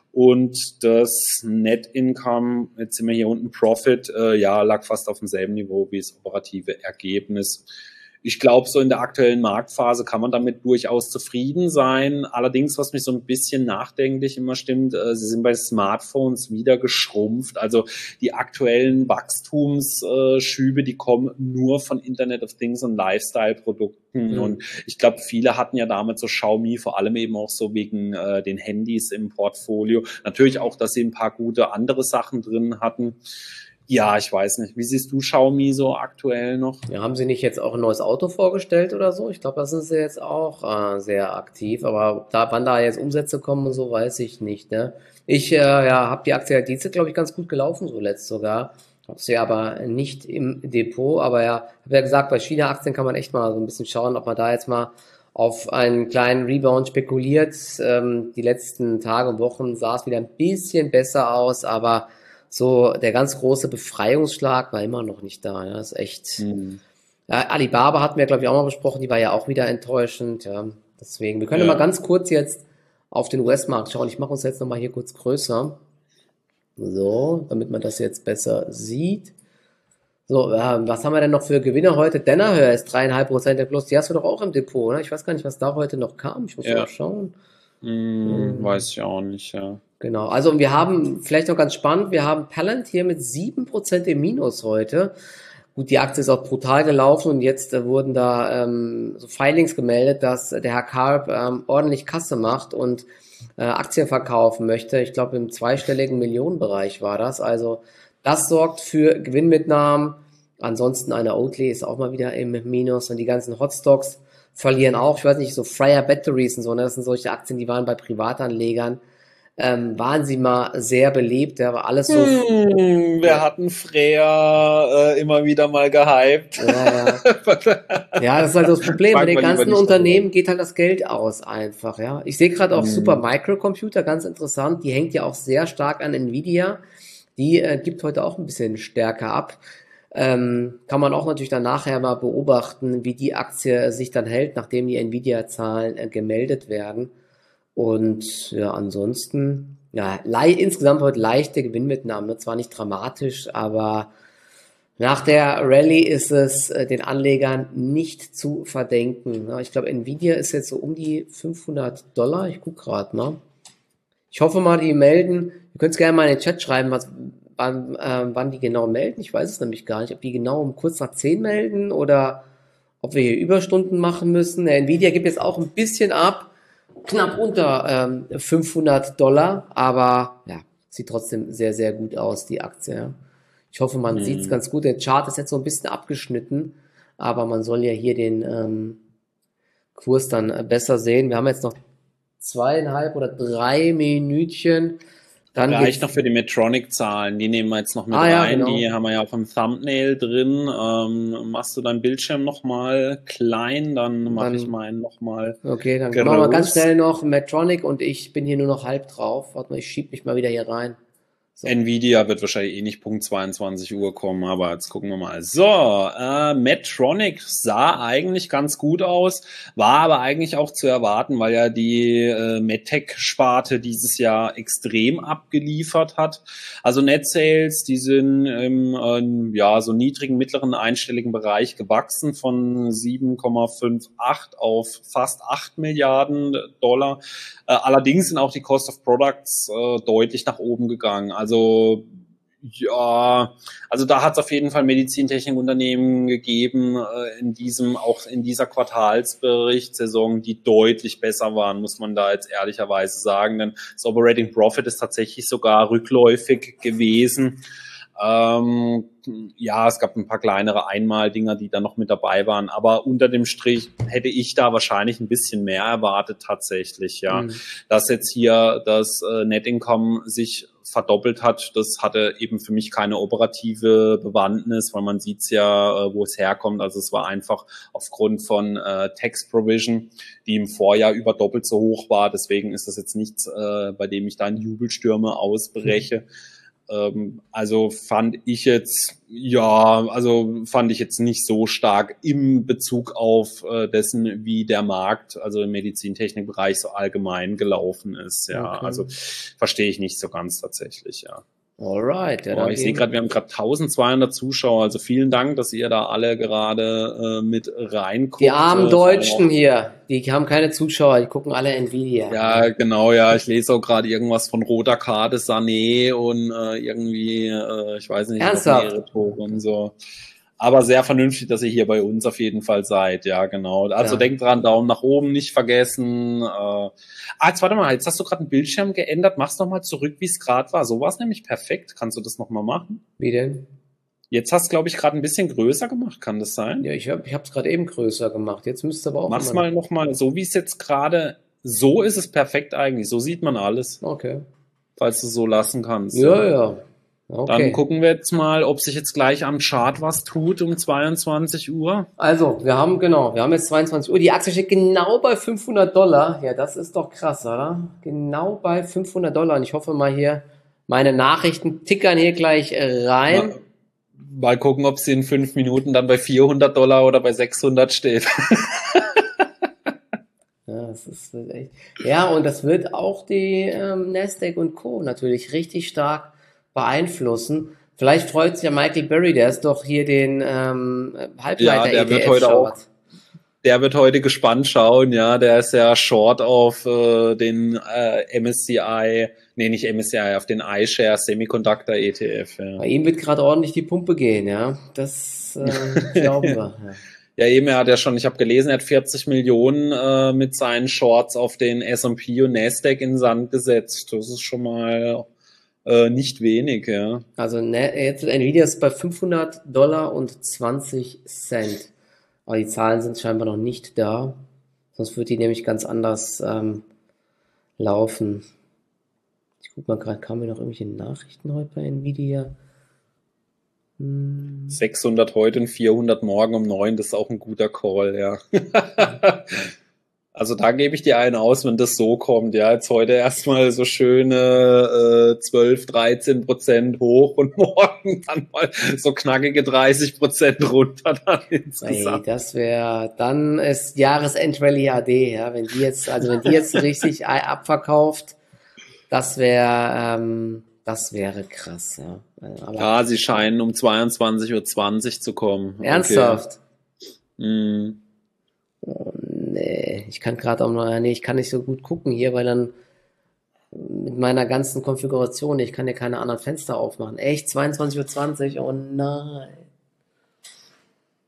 [SPEAKER 2] Und das Net Income, jetzt sind wir hier unten, Profit, äh, ja, lag fast auf demselben Niveau wie das operative Ergebnis. Ich glaube, so in der aktuellen Marktphase kann man damit durchaus zufrieden sein. Allerdings, was mich so ein bisschen nachdenklich immer stimmt, äh, sie sind bei Smartphones wieder geschrumpft. Also die aktuellen Wachstumsschübe, die kommen nur von Internet of Things und Lifestyle-Produkten. Mhm. Und ich glaube, viele hatten ja damals so Xiaomi, vor allem eben auch so wegen äh, den Handys im Portfolio. Natürlich auch, dass sie ein paar gute andere Sachen drin hatten. Ja, ich weiß nicht. Wie siehst du Xiaomi so aktuell noch?
[SPEAKER 1] Ja, haben sie nicht jetzt auch ein neues Auto vorgestellt oder so? Ich glaube, da sind sie jetzt auch äh, sehr aktiv. Aber da, wann da jetzt Umsätze kommen und so, weiß ich nicht. Ne? Ich äh, ja, habe die Aktie, die ist, glaube ich, ganz gut gelaufen, zuletzt sogar. Habe sie aber nicht im Depot. Aber ja, habe ja gesagt, bei China-Aktien kann man echt mal so ein bisschen schauen, ob man da jetzt mal auf einen kleinen Rebound spekuliert. Ähm, die letzten Tage und Wochen sah es wieder ein bisschen besser aus, aber so der ganz große Befreiungsschlag war immer noch nicht da. Ja, das ist echt. Mhm. Ja, Alibaba hatten wir, glaube ich, auch mal besprochen. Die war ja auch wieder enttäuschend. Ja, deswegen. Wir können ja mal ganz kurz jetzt auf den U S-Markt schauen. Ich mache uns jetzt nochmal hier kurz größer. So, damit man das jetzt besser sieht. So, äh, was haben wir denn noch für Gewinner heute? Danaher ist dreieinhalb Prozent der Plus. Die hast du doch auch im Depot, oder? Ich weiß gar nicht, was da heute noch kam. Ich muss ja mal schauen.
[SPEAKER 2] Hm, hm. Weiß ich auch nicht, ja.
[SPEAKER 1] Genau, also wir haben, vielleicht noch ganz spannend, wir haben Palantir mit sieben Prozent im Minus heute. Gut, die Aktie ist auch brutal gelaufen und jetzt äh, wurden da ähm, so Filings gemeldet, dass der Herr Karp ähm, ordentlich Kasse macht und äh, Aktien verkaufen möchte. Ich glaube, im zweistelligen Millionenbereich war das. Also das sorgt für Gewinnmitnahmen. Ansonsten eine Oatly ist auch mal wieder im Minus und die ganzen Hotstocks verlieren auch. Ich weiß nicht, so Freyr Batteries und so, ne? Das sind solche Aktien, die waren bei Privatanlegern. Ähm, waren sie mal sehr beliebt, ja, war alles so.
[SPEAKER 2] Hm, wir hatten Freya äh, immer wieder mal gehypt.
[SPEAKER 1] Ja, ja. Ja, das ist halt das Problem. Bei den ganzen Unternehmen geht halt das Geld aus einfach, ja. Ich sehe gerade auch hm. Super Microcomputer, ganz interessant. Die hängt ja auch sehr stark an Nvidia. Die äh, gibt heute auch ein bisschen stärker ab. Ähm, kann man auch natürlich dann nachher mal beobachten, wie die Aktie sich dann hält, nachdem die Nvidia-Zahlen äh, gemeldet werden. Und ja, ansonsten, ja, le- insgesamt heute leichte Gewinnmitnahmen, zwar nicht dramatisch, aber nach der Rallye ist es äh, den Anlegern nicht zu verdenken. Ja, ich glaube, Nvidia ist jetzt so um die fünfhundert Dollar. Ich gucke gerade mal. Ich hoffe mal, die melden. Ihr könnt es gerne mal in den Chat schreiben, was, wann, äh, wann die genau melden. Ich weiß es nämlich gar nicht, ob die genau um kurz nach zehn melden oder ob wir hier Überstunden machen müssen. Der Nvidia gibt jetzt auch ein bisschen ab. Knapp unter ähm, fünfhundert Dollar, aber ja, sieht trotzdem sehr, sehr gut aus, die Aktie. Ja. Ich hoffe, man
[SPEAKER 2] Mhm.
[SPEAKER 1] sieht es ganz gut. Der Chart ist jetzt so ein bisschen abgeschnitten, aber man soll ja hier den ähm, Kurs dann äh, besser sehen. Wir haben jetzt noch zweieinhalb oder drei Minütchen. Dann
[SPEAKER 2] Reicht
[SPEAKER 1] geht's.
[SPEAKER 2] noch für die Medtronic-Zahlen, die nehmen wir jetzt noch mit
[SPEAKER 1] Ah ja,
[SPEAKER 2] rein,
[SPEAKER 1] genau.
[SPEAKER 2] die haben wir ja auch im Thumbnail drin. Ähm, machst du deinen Bildschirm nochmal klein, dann mache ich
[SPEAKER 1] Dann,
[SPEAKER 2] meinen nochmal
[SPEAKER 1] okay, dann machen wir ganz
[SPEAKER 2] groß.
[SPEAKER 1] schnell noch Medtronic und ich bin hier nur noch halb drauf. Warte mal, ich schieb mich mal wieder hier rein. So.
[SPEAKER 2] Nvidia wird wahrscheinlich eh nicht Punkt zweiundzwanzig Uhr kommen, aber jetzt gucken wir mal. So, äh, Medtronic sah eigentlich ganz gut aus, war aber eigentlich auch zu erwarten, weil ja die äh, MedTech-Sparte dieses Jahr extrem abgeliefert hat. Also Net Sales, die sind im äh, ja so niedrigen, mittleren, einstelligen Bereich gewachsen von sieben Komma achtundfünfzig auf fast acht Milliarden Dollar. Äh, allerdings sind auch die Cost of Products äh, deutlich nach oben gegangen. Also ja, also da hat es auf jeden Fall Medizintechnikunternehmen gegeben äh, in diesem, auch in dieser Quartalsberichtssaison, die deutlich besser waren, muss man da jetzt ehrlicherweise sagen. Denn das Operating Profit ist tatsächlich sogar rückläufig gewesen. Ähm, ja, es gab ein paar kleinere Einmaldinger, die da noch mit dabei waren, aber unter dem Strich hätte ich da wahrscheinlich ein bisschen mehr erwartet tatsächlich, ja.
[SPEAKER 1] Mhm.
[SPEAKER 2] Dass jetzt hier das äh, Net Income sich verdoppelt hat, das hatte eben für mich keine operative Bewandtnis, weil man sieht's ja, äh, wo es herkommt. Also es war einfach aufgrund von äh, Tax Provision, die im Vorjahr über doppelt so hoch war. Deswegen ist das jetzt nichts, äh, bei dem ich da in Jubelstürme ausbreche. Mhm. Also fand ich jetzt, ja, also fand ich jetzt nicht so stark im Bezug auf äh, dessen, wie der Markt, also im Medizintechnikbereich so allgemein gelaufen ist. Ja,
[SPEAKER 1] Okay.
[SPEAKER 2] also verstehe ich nicht so ganz tatsächlich, ja.
[SPEAKER 1] Alright, ja,
[SPEAKER 2] Oh,
[SPEAKER 1] dann
[SPEAKER 2] ich sehe
[SPEAKER 1] gehen
[SPEAKER 2] gerade, wir haben gerade eintausendzweihundert Zuschauer, also vielen Dank, dass ihr da alle gerade äh, mit reinguckt.
[SPEAKER 1] die armen
[SPEAKER 2] äh, vor allem
[SPEAKER 1] Deutschen
[SPEAKER 2] auch-
[SPEAKER 1] hier, die haben keine Zuschauer, die gucken alle Nvidia.
[SPEAKER 2] Ja, genau, ja. Ich lese auch gerade irgendwas von roter Karte, Sané und äh, irgendwie, äh, ich weiß nicht, noch
[SPEAKER 1] Ernsthaft?
[SPEAKER 2] mehrere Tore und so. Aber sehr vernünftig, dass ihr hier bei uns auf jeden Fall seid. Ja, genau. Also
[SPEAKER 1] Ja.
[SPEAKER 2] denkt dran, Daumen nach oben nicht vergessen. Äh, ah, jetzt warte mal, jetzt hast du gerade einen Bildschirm geändert. Mach's nochmal zurück, wie es gerade war. So war es nämlich perfekt. Kannst du das nochmal machen?
[SPEAKER 1] Wie denn?
[SPEAKER 2] Jetzt hast du, glaube ich, gerade ein bisschen größer gemacht. Kann das sein?
[SPEAKER 1] Ja, ich habe ich es gerade eben größer gemacht. Jetzt müsste aber auch
[SPEAKER 2] Mach's
[SPEAKER 1] immer-
[SPEAKER 2] mal nochmal, so wie es jetzt gerade, so ist es perfekt eigentlich. So sieht man alles.
[SPEAKER 1] Okay.
[SPEAKER 2] Falls du so lassen kannst.
[SPEAKER 1] Ja, ja. Okay.
[SPEAKER 2] Dann gucken wir jetzt mal, ob sich jetzt gleich am Chart was tut um zweiundzwanzig Uhr.
[SPEAKER 1] Also, wir haben, genau, wir haben jetzt zweiundzwanzig Uhr. Die Aktie steht genau bei fünfhundert Dollar. Ja, das ist doch krass, oder? Genau bei fünfhundert Dollar. Und ich hoffe mal hier, meine Nachrichten tickern hier gleich äh, rein.
[SPEAKER 2] Mal, mal gucken, ob sie in fünf Minuten dann bei vierhundert Dollar oder bei sechshundert steht.
[SPEAKER 1] Ja, das ist echt. Ja, und das wird auch die ähm, Nasdaq und Co. natürlich richtig stark beeinflussen. Vielleicht freut sich ja Michael Burry, der ist doch hier den ähm, Halbleiter
[SPEAKER 2] Ja, der
[SPEAKER 1] E T F
[SPEAKER 2] wird heute
[SPEAKER 1] Short.
[SPEAKER 2] auch- Der wird heute gespannt schauen, ja, der ist ja short auf äh, den äh, M S C I, nee, nicht M S C I, auf den iShares Semiconductor E T F. Ja.
[SPEAKER 1] Bei ihm wird gerade ordentlich die Pumpe gehen, ja. Das äh, glauben wir. Ja.
[SPEAKER 2] Ja, eben, er hat ja schon, ich habe gelesen, er hat vierzig Millionen äh, mit seinen Shorts auf den S und P und Nasdaq in den Sand gesetzt. Das ist schon mal äh, nicht wenig, ja.
[SPEAKER 1] Also ne, jetzt Nvidia ist bei fünfhundert Dollar und zwanzig Cent. Aber die Zahlen sind scheinbar noch nicht da. Sonst wird die nämlich ganz anders ähm, laufen. Ich guck mal gerade, kamen mir noch irgendwelche Nachrichten heute bei Nvidia? Hm.
[SPEAKER 2] sechshundert heute und vierhundert morgen um neun, das ist auch ein guter Call, ja. Also da gebe ich dir einen aus, wenn das so kommt, ja. Jetzt heute erstmal so schöne äh, zwölf, dreizehn Prozent hoch und morgen dann mal so knackige dreißig Prozent runter dann
[SPEAKER 1] Ey,
[SPEAKER 2] insgesamt.
[SPEAKER 1] das wäre, dann ist Jahresendrally A D, ja, wenn die jetzt, also wenn die jetzt richtig abverkauft, das wäre, ähm, das wäre krass, ja. Aber
[SPEAKER 2] Ja, sie scheinen um zweiundzwanzig Uhr zwanzig zu kommen. Okay.
[SPEAKER 1] ernsthaft?
[SPEAKER 2] Mm.
[SPEAKER 1] Oh, nee, ich kann gerade auch noch, nee, ich kann nicht so gut gucken hier, weil dann mit meiner ganzen Konfiguration, ich kann ja keine anderen Fenster aufmachen. Echt, zweiundzwanzig Uhr zwanzig, oh nein.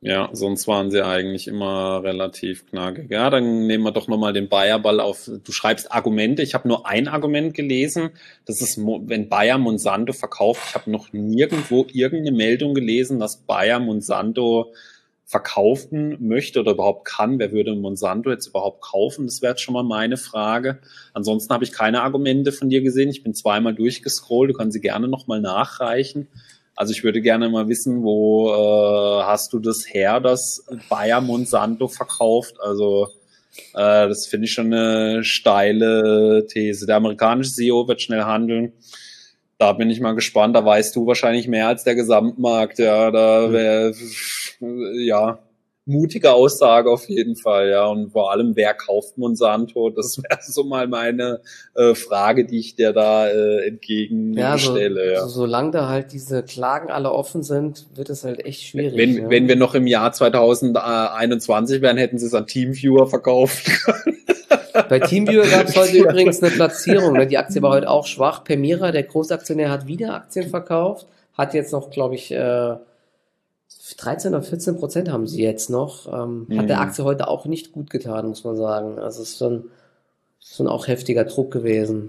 [SPEAKER 2] Ja, sonst waren sie eigentlich immer relativ knackig. Ja, dann nehmen wir doch nochmal den Bayer-Ball auf. Du schreibst Argumente. Ich habe nur ein Argument gelesen. Das ist, wenn Bayer Monsanto verkauft. Ich habe noch nirgendwo irgendeine Meldung gelesen, dass Bayer Monsanto verkaufen möchte oder überhaupt kann. Wer würde Monsanto jetzt überhaupt kaufen? Das wäre jetzt schon mal meine Frage. Ansonsten habe ich keine Argumente von dir gesehen. Ich bin zweimal durchgescrollt. Du kannst sie gerne nochmal nachreichen. Also ich würde gerne mal wissen, wo äh, hast du das her, dass Bayer Monsanto verkauft? Also äh, das finde ich schon eine steile These. Der amerikanische C E O wird schnell handeln. Da bin ich mal gespannt. Da weißt du wahrscheinlich mehr als der Gesamtmarkt. Ja, da wäre ja mutige Aussage auf jeden Fall. Ja, und vor allem, wer kauft Monsanto? Das wäre so mal meine äh, Frage, die ich dir da äh, entgegenstelle.
[SPEAKER 1] Ja, so,
[SPEAKER 2] ja.
[SPEAKER 1] so, solange da halt diese Klagen alle offen sind, wird es halt echt schwierig.
[SPEAKER 2] Wenn,
[SPEAKER 1] ja.
[SPEAKER 2] wenn wir noch im Jahr zweitausendeinundzwanzig wären, hätten sie es an Teamviewer verkauft.
[SPEAKER 1] Bei Teamviewer gab es heute übrigens eine Platzierung. Ne? Die Aktie war heute auch schwach. Permira, der Großaktionär, hat wieder Aktien verkauft. Hat jetzt noch, glaube ich, äh, dreizehn oder vierzehn Prozent haben sie jetzt noch. Ähm, mhm. Hat der Aktie heute auch nicht gut getan, muss man sagen. Also es ist schon, schon auch heftiger Druck gewesen.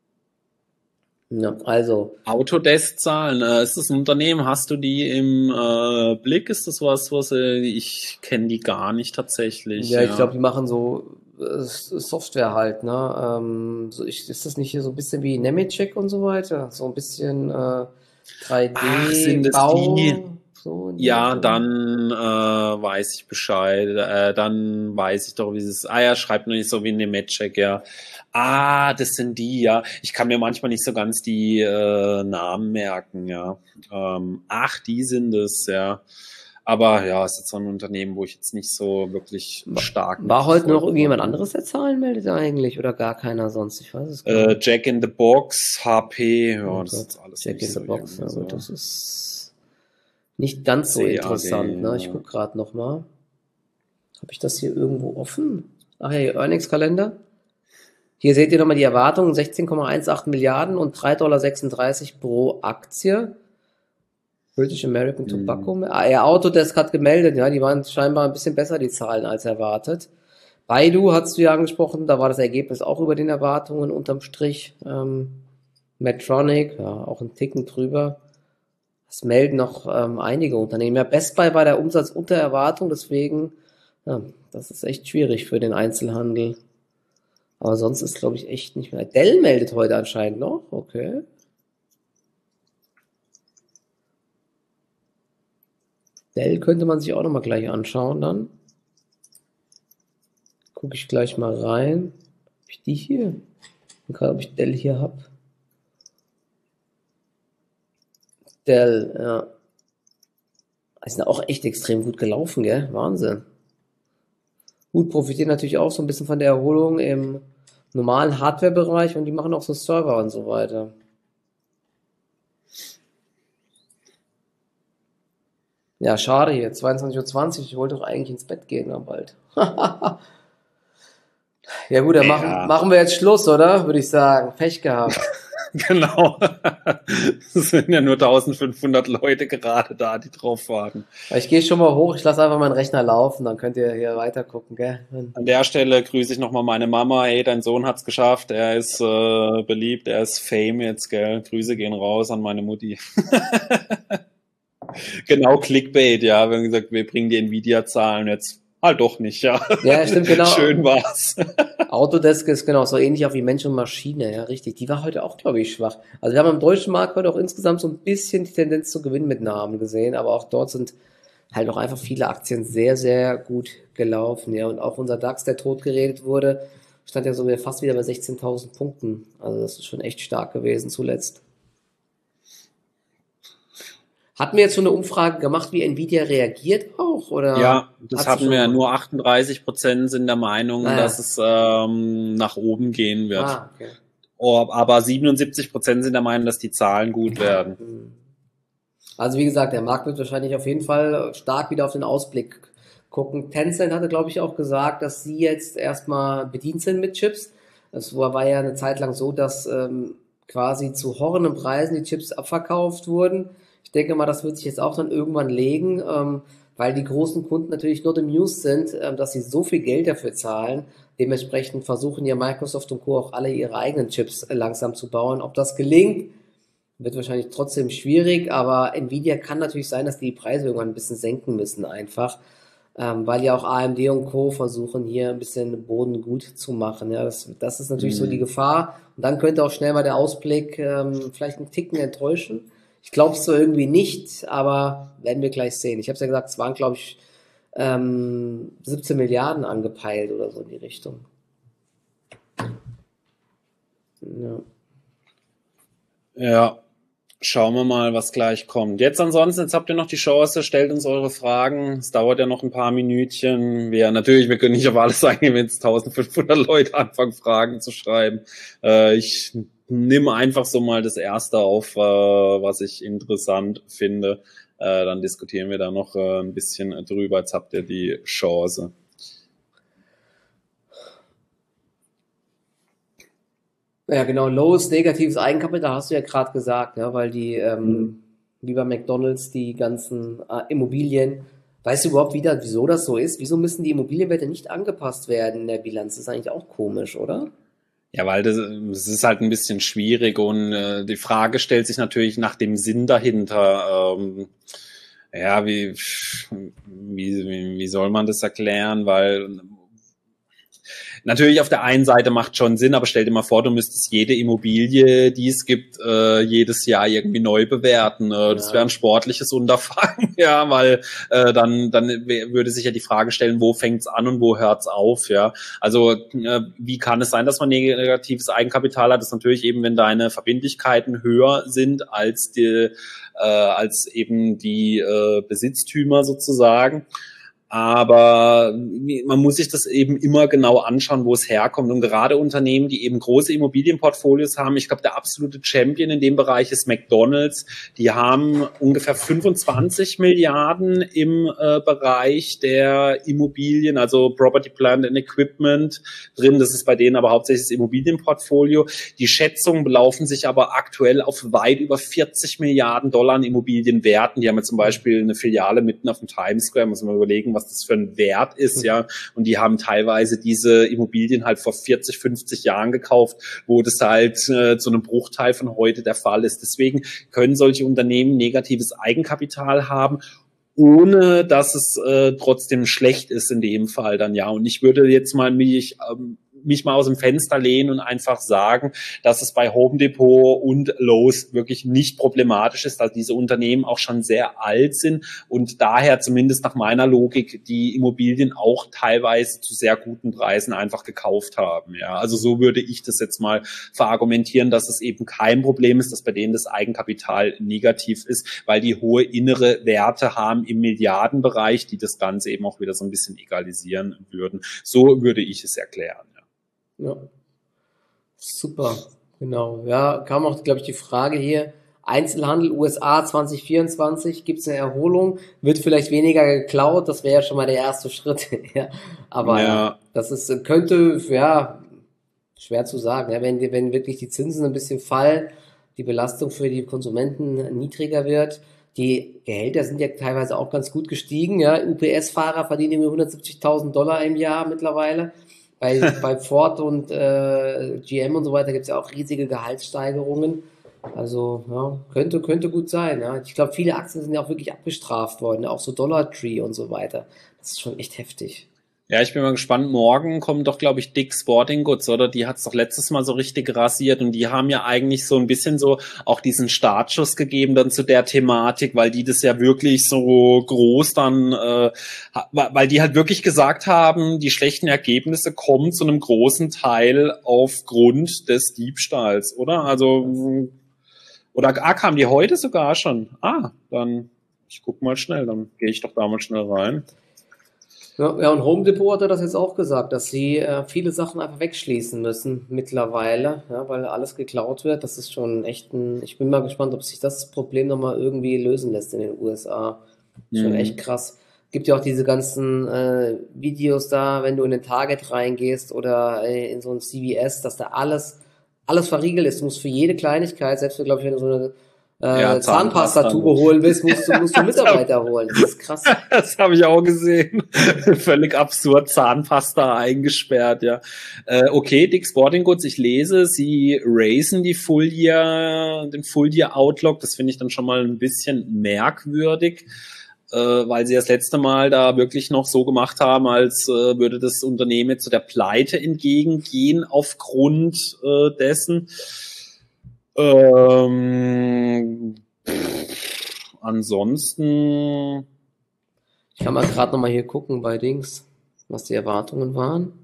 [SPEAKER 1] Ja, also.
[SPEAKER 2] Autodesk-Zahlen, äh, ist das ein Unternehmen? Hast du die im äh, Blick? Ist das was, was äh, ich kenne die gar nicht tatsächlich?
[SPEAKER 1] Ja,
[SPEAKER 2] ja.
[SPEAKER 1] ich glaube, die machen so äh, Software halt, ne? Ähm, so ich, ist das nicht hier so ein bisschen wie Nemetschek und so weiter? So ein bisschen äh, drei D
[SPEAKER 2] Ach, sind es
[SPEAKER 1] Bau,
[SPEAKER 2] die?
[SPEAKER 1] so
[SPEAKER 2] Ja, dann äh, weiß ich Bescheid. Äh, dann weiß ich doch, wie es ist. Ah ja, schreibt nur nicht so wie Nemetschek, ja. Ah, das sind die, ja. Ich kann mir manchmal nicht so ganz die äh, Namen merken, ja. Ähm, ach, die sind es, ja. Aber ja, ist jetzt so ein Unternehmen, wo ich jetzt nicht so wirklich stark
[SPEAKER 1] War heute noch irgendjemand anderes, der Zahlen meldet eigentlich? Oder gar keiner sonst? Ich weiß es gar nicht.
[SPEAKER 2] Äh, Jack in the Box, H P, ja,
[SPEAKER 1] Oh
[SPEAKER 2] das
[SPEAKER 1] Gott,
[SPEAKER 2] ist alles
[SPEAKER 1] Jack
[SPEAKER 2] nicht
[SPEAKER 1] in
[SPEAKER 2] so
[SPEAKER 1] the Box, ja,
[SPEAKER 2] so.
[SPEAKER 1] gut, das ist nicht ganz so
[SPEAKER 2] C A D,
[SPEAKER 1] interessant, ne? Ich
[SPEAKER 2] ja.
[SPEAKER 1] gucke gerade nochmal. Habe ich das hier irgendwo offen? Ach ja, hier Earnings-Kalender. Hier seht ihr nochmal die Erwartungen, sechzehn Komma achtzehn Milliarden und drei Komma sechsunddreißig Dollar pro Aktie. British American Tobacco. Mhm. Ah, ja, Autodesk hat gemeldet, ja, die waren scheinbar ein bisschen besser, die Zahlen, als erwartet. Baidu hast du ja angesprochen, da war das Ergebnis auch über den Erwartungen unterm Strich. Ähm, Medtronic, ja, auch ein Ticken drüber. Das melden noch ähm, einige Unternehmen. Ja, Best Buy war der Umsatz unter Erwartung, deswegen, ja, das ist echt schwierig für den Einzelhandel. Aber sonst ist, glaube ich, echt nicht mehr. Dell meldet heute anscheinend noch. Okay. Dell könnte man sich auch nochmal gleich anschauen dann. Gucke ich gleich mal rein. Ob ich die hier? Gerade ob ich Dell hier habe. Dell, ja. Ist ja auch echt extrem gut gelaufen, gell? Wahnsinn. Gut, profitiert natürlich auch so ein bisschen von der Erholung im normalen Hardware-Bereich und die machen auch so Server und so weiter. Ja, schade hier, zweiundzwanzig Uhr zwanzig, ich wollte doch eigentlich ins Bett gehen dann bald. Ja gut, dann ja. Machen, machen wir jetzt Schluss, oder? Würde ich sagen. Pech gehabt.
[SPEAKER 2] Genau. Es sind ja nur eintausendfünfhundert Leute gerade da, die drauf warten.
[SPEAKER 1] Ich gehe schon mal hoch, ich lasse einfach meinen Rechner laufen, dann könnt ihr hier weiter gucken, gell?
[SPEAKER 2] An der Stelle grüße ich nochmal meine Mama. Hey, dein Sohn hat's geschafft, er ist äh, beliebt, er ist Fame jetzt, gell? Grüße gehen raus an meine Mutti. Genau, Clickbait, ja. Wir haben gesagt, wir bringen die Nvidia-Zahlen jetzt halt doch nicht, ja.
[SPEAKER 1] Ja, stimmt, genau.
[SPEAKER 2] Schön war's.
[SPEAKER 1] Autodesk ist genau so ähnlich auch wie Mensch und Maschine, ja, richtig. Die war heute auch, glaube ich, schwach. Also wir haben am deutschen Markt heute auch insgesamt so ein bisschen die Tendenz zu Gewinnmitnahmen gesehen, aber auch dort sind halt auch einfach viele Aktien sehr, sehr gut gelaufen, ja. Und auch unser DAX, der tot geredet wurde, stand ja so fast wieder bei sechzehntausend Punkten. Also das ist schon echt stark gewesen zuletzt. Hatten wir jetzt schon eine Umfrage gemacht, wie Nvidia reagiert auch? Oder
[SPEAKER 2] ja, das hatten wir. Nur achtunddreißig Prozent sind der Meinung, ah, ja. dass es ähm, nach oben gehen wird. Ah, okay. Oh, aber siebenundsiebzig Prozent sind der Meinung, dass die Zahlen gut werden.
[SPEAKER 1] Also wie gesagt, der Markt wird wahrscheinlich auf jeden Fall stark wieder auf den Ausblick gucken. Tencent hatte, glaube ich, auch gesagt, dass sie jetzt erstmal bedient sind mit Chips. Es war ja eine Zeit lang so, dass ähm, quasi zu horrenden Preisen die Chips abverkauft wurden. Ich denke mal, das wird sich jetzt auch dann irgendwann legen. Ähm, weil die großen Kunden natürlich not amused sind, äh, dass sie so viel Geld dafür zahlen. Dementsprechend versuchen ja Microsoft und Co. auch alle ihre eigenen Chips äh, langsam zu bauen. Ob das gelingt, wird wahrscheinlich trotzdem schwierig, aber Nvidia kann natürlich sein, dass die die Preise irgendwann ein bisschen senken müssen einfach, ähm, weil ja auch A M D und Co. versuchen hier ein bisschen den Boden gut zu machen. Ja, das, das ist natürlich so die
[SPEAKER 2] Mhm.
[SPEAKER 1] Gefahr. Und dann könnte auch schnell mal der Ausblick ähm, vielleicht einen Ticken enttäuschen. Ich glaube es so irgendwie nicht, aber werden wir gleich sehen. Ich habe es ja gesagt, es waren, glaube ich, ähm, siebzehn Milliarden angepeilt oder so in die Richtung. Ja.
[SPEAKER 2] Ja, schauen wir mal, was gleich kommt. Jetzt ansonsten, jetzt habt ihr noch die Chance, stellt uns eure Fragen. Es dauert ja noch ein paar Minütchen. Wir natürlich, wir können nicht auf alles eingehen, wenn jetzt eintausendfünfhundert Leute anfangen, Fragen zu schreiben. Äh, ich nehme einfach so mal das erste auf, äh, was ich interessant finde. Äh, dann diskutieren wir da noch äh, ein bisschen drüber. Jetzt habt ihr die Chance.
[SPEAKER 1] Ja, genau, lowes negatives Eigenkapital hast du ja gerade gesagt, ja, weil die, ähm, wie bei McDonald's, die ganzen äh, Immobilien, weißt du überhaupt wieder, wieso das so ist? Wieso müssen die Immobilienwerte nicht angepasst werden in der Bilanz? Das ist eigentlich auch komisch, oder?
[SPEAKER 2] Ja, weil das, das ist halt ein bisschen schwierig und äh, die Frage stellt sich natürlich nach dem Sinn dahinter. Ähm, ja, wie, wie, wie soll man das erklären? Weil natürlich auf der einen Seite macht schon Sinn, aber stell dir mal vor, du müsstest jede Immobilie, die es gibt, äh, jedes Jahr irgendwie neu bewerten. Äh, das wäre ein
[SPEAKER 1] Ja,
[SPEAKER 2] sportliches Unterfangen, ja, weil äh, dann dann würde sich ja die Frage stellen, wo fängt's an und wo hört's auf, ja. Also äh, wie kann es sein, dass man negatives Eigenkapital hat? Das ist natürlich eben, wenn deine Verbindlichkeiten höher sind als die äh, als eben die äh, Besitztümer sozusagen. Aber man muss sich das eben immer genau anschauen, wo es herkommt. Und gerade Unternehmen, die eben große Immobilienportfolios haben, ich glaube, der absolute Champion in dem Bereich ist McDonald's. Die haben ungefähr fünfundzwanzig Milliarden im äh, Bereich der Immobilien, also Property, Plant and Equipment drin. Das ist bei denen aber hauptsächlich das Immobilienportfolio. Die Schätzungen belaufen sich aber aktuell auf weit über vierzig Milliarden Dollar an Immobilienwerten. Die haben jetzt zum Beispiel eine Filiale mitten auf dem Times Square, muss man überlegen, was das für ein Wert ist, ja. Und die haben teilweise diese Immobilien halt vor vierzig, fünfzig Jahren gekauft, wo das halt äh, zu einem Bruchteil von heute der Fall ist. Deswegen können solche Unternehmen negatives Eigenkapital haben, ohne dass es äh, trotzdem schlecht ist in dem Fall dann, ja. Und ich würde jetzt mal mich ähm, mich mal aus dem Fenster lehnen und einfach sagen, dass es bei Home Depot und Lowe's wirklich nicht problematisch ist, dass diese Unternehmen auch schon sehr alt sind und daher zumindest nach meiner Logik die Immobilien auch teilweise zu sehr guten Preisen einfach gekauft haben. Ja, also so würde ich das jetzt mal verargumentieren, dass es eben kein Problem ist, dass bei denen das Eigenkapital negativ ist, weil die hohe innere Werte haben im Milliardenbereich, die das Ganze eben auch wieder so ein bisschen egalisieren würden. So würde ich es erklären.
[SPEAKER 1] ja, super, genau. Ja, kam auch, glaube ich, die Frage hier, Einzelhandel U S A zwanzig vierundzwanzig, gibt es eine Erholung? Wird vielleicht weniger geklaut? Das wäre ja schon mal der erste Schritt. Ja, aber ja,
[SPEAKER 2] Ja,
[SPEAKER 1] das ist, könnte, ja, schwer zu sagen. Ja, wenn, wenn wirklich die Zinsen ein bisschen fallen, die Belastung für die Konsumenten niedriger wird. Die Gehälter sind ja teilweise auch ganz gut gestiegen. Ja, U P S-Fahrer verdienen irgendwie hundertsiebzigtausend Dollar im Jahr mittlerweile. Bei, bei Ford und äh, G M und so weiter gibt es ja auch riesige Gehaltssteigerungen. Also ja, könnte, könnte gut sein. Ja. Ich glaube, viele Aktien sind ja auch wirklich abgestraft worden, ja, auch so Dollar Tree und so weiter. Das ist schon echt heftig.
[SPEAKER 2] ja, ich bin mal gespannt. Morgen kommt doch, glaube ich, Dick's Sporting Goods, oder? Die hat's doch letztes Mal so richtig rasiert und die haben ja eigentlich so ein bisschen so auch diesen Startschuss gegeben dann zu der Thematik, weil die das ja wirklich so groß dann, äh, ha- weil die halt wirklich gesagt haben, die schlechten Ergebnisse kommen zu einem großen Teil aufgrund des Diebstahls, oder? Also, oder ah, kamen die heute sogar schon? Ah, dann, ich guck mal schnell, dann gehe ich doch da mal schnell rein.
[SPEAKER 1] Ja, ja, und Home Depot hatte das jetzt auch gesagt, dass sie äh, viele Sachen einfach wegschließen müssen mittlerweile, ja, weil alles geklaut wird. Das ist schon echt ein, ich bin mal gespannt, ob sich das Problem nochmal irgendwie lösen lässt in den U S A. Schon echt
[SPEAKER 2] Mhm.
[SPEAKER 1] krass. Gibt ja auch diese ganzen äh, Videos da, wenn du in den Target reingehst oder äh, in so ein C V S, dass da alles, alles verriegelt ist. Du musst für jede Kleinigkeit, selbst für, glaube ich, wenn du so eine äh,
[SPEAKER 2] Ja,
[SPEAKER 1] Zahnpastatube
[SPEAKER 2] Zahnpasta.
[SPEAKER 1] holen willst, musst du, musst du Mitarbeiter holen. Das ist krass.
[SPEAKER 2] Das habe ich auch gesehen. Völlig absurd, Zahnpasta eingesperrt, ja. Äh, okay, Dick's Sporting Goods, ich lese, sie raisen die Full Year, den Full Year Outlook. Das finde ich dann schon mal ein bisschen merkwürdig, äh, weil sie das letzte Mal da wirklich noch so gemacht haben, als äh, würde das Unternehmen jetzt zu der Pleite entgegengehen aufgrund äh, dessen. Ähm, pff, ansonsten,
[SPEAKER 1] Ich kann mal gerade nochmal hier gucken bei Dings, was die Erwartungen waren.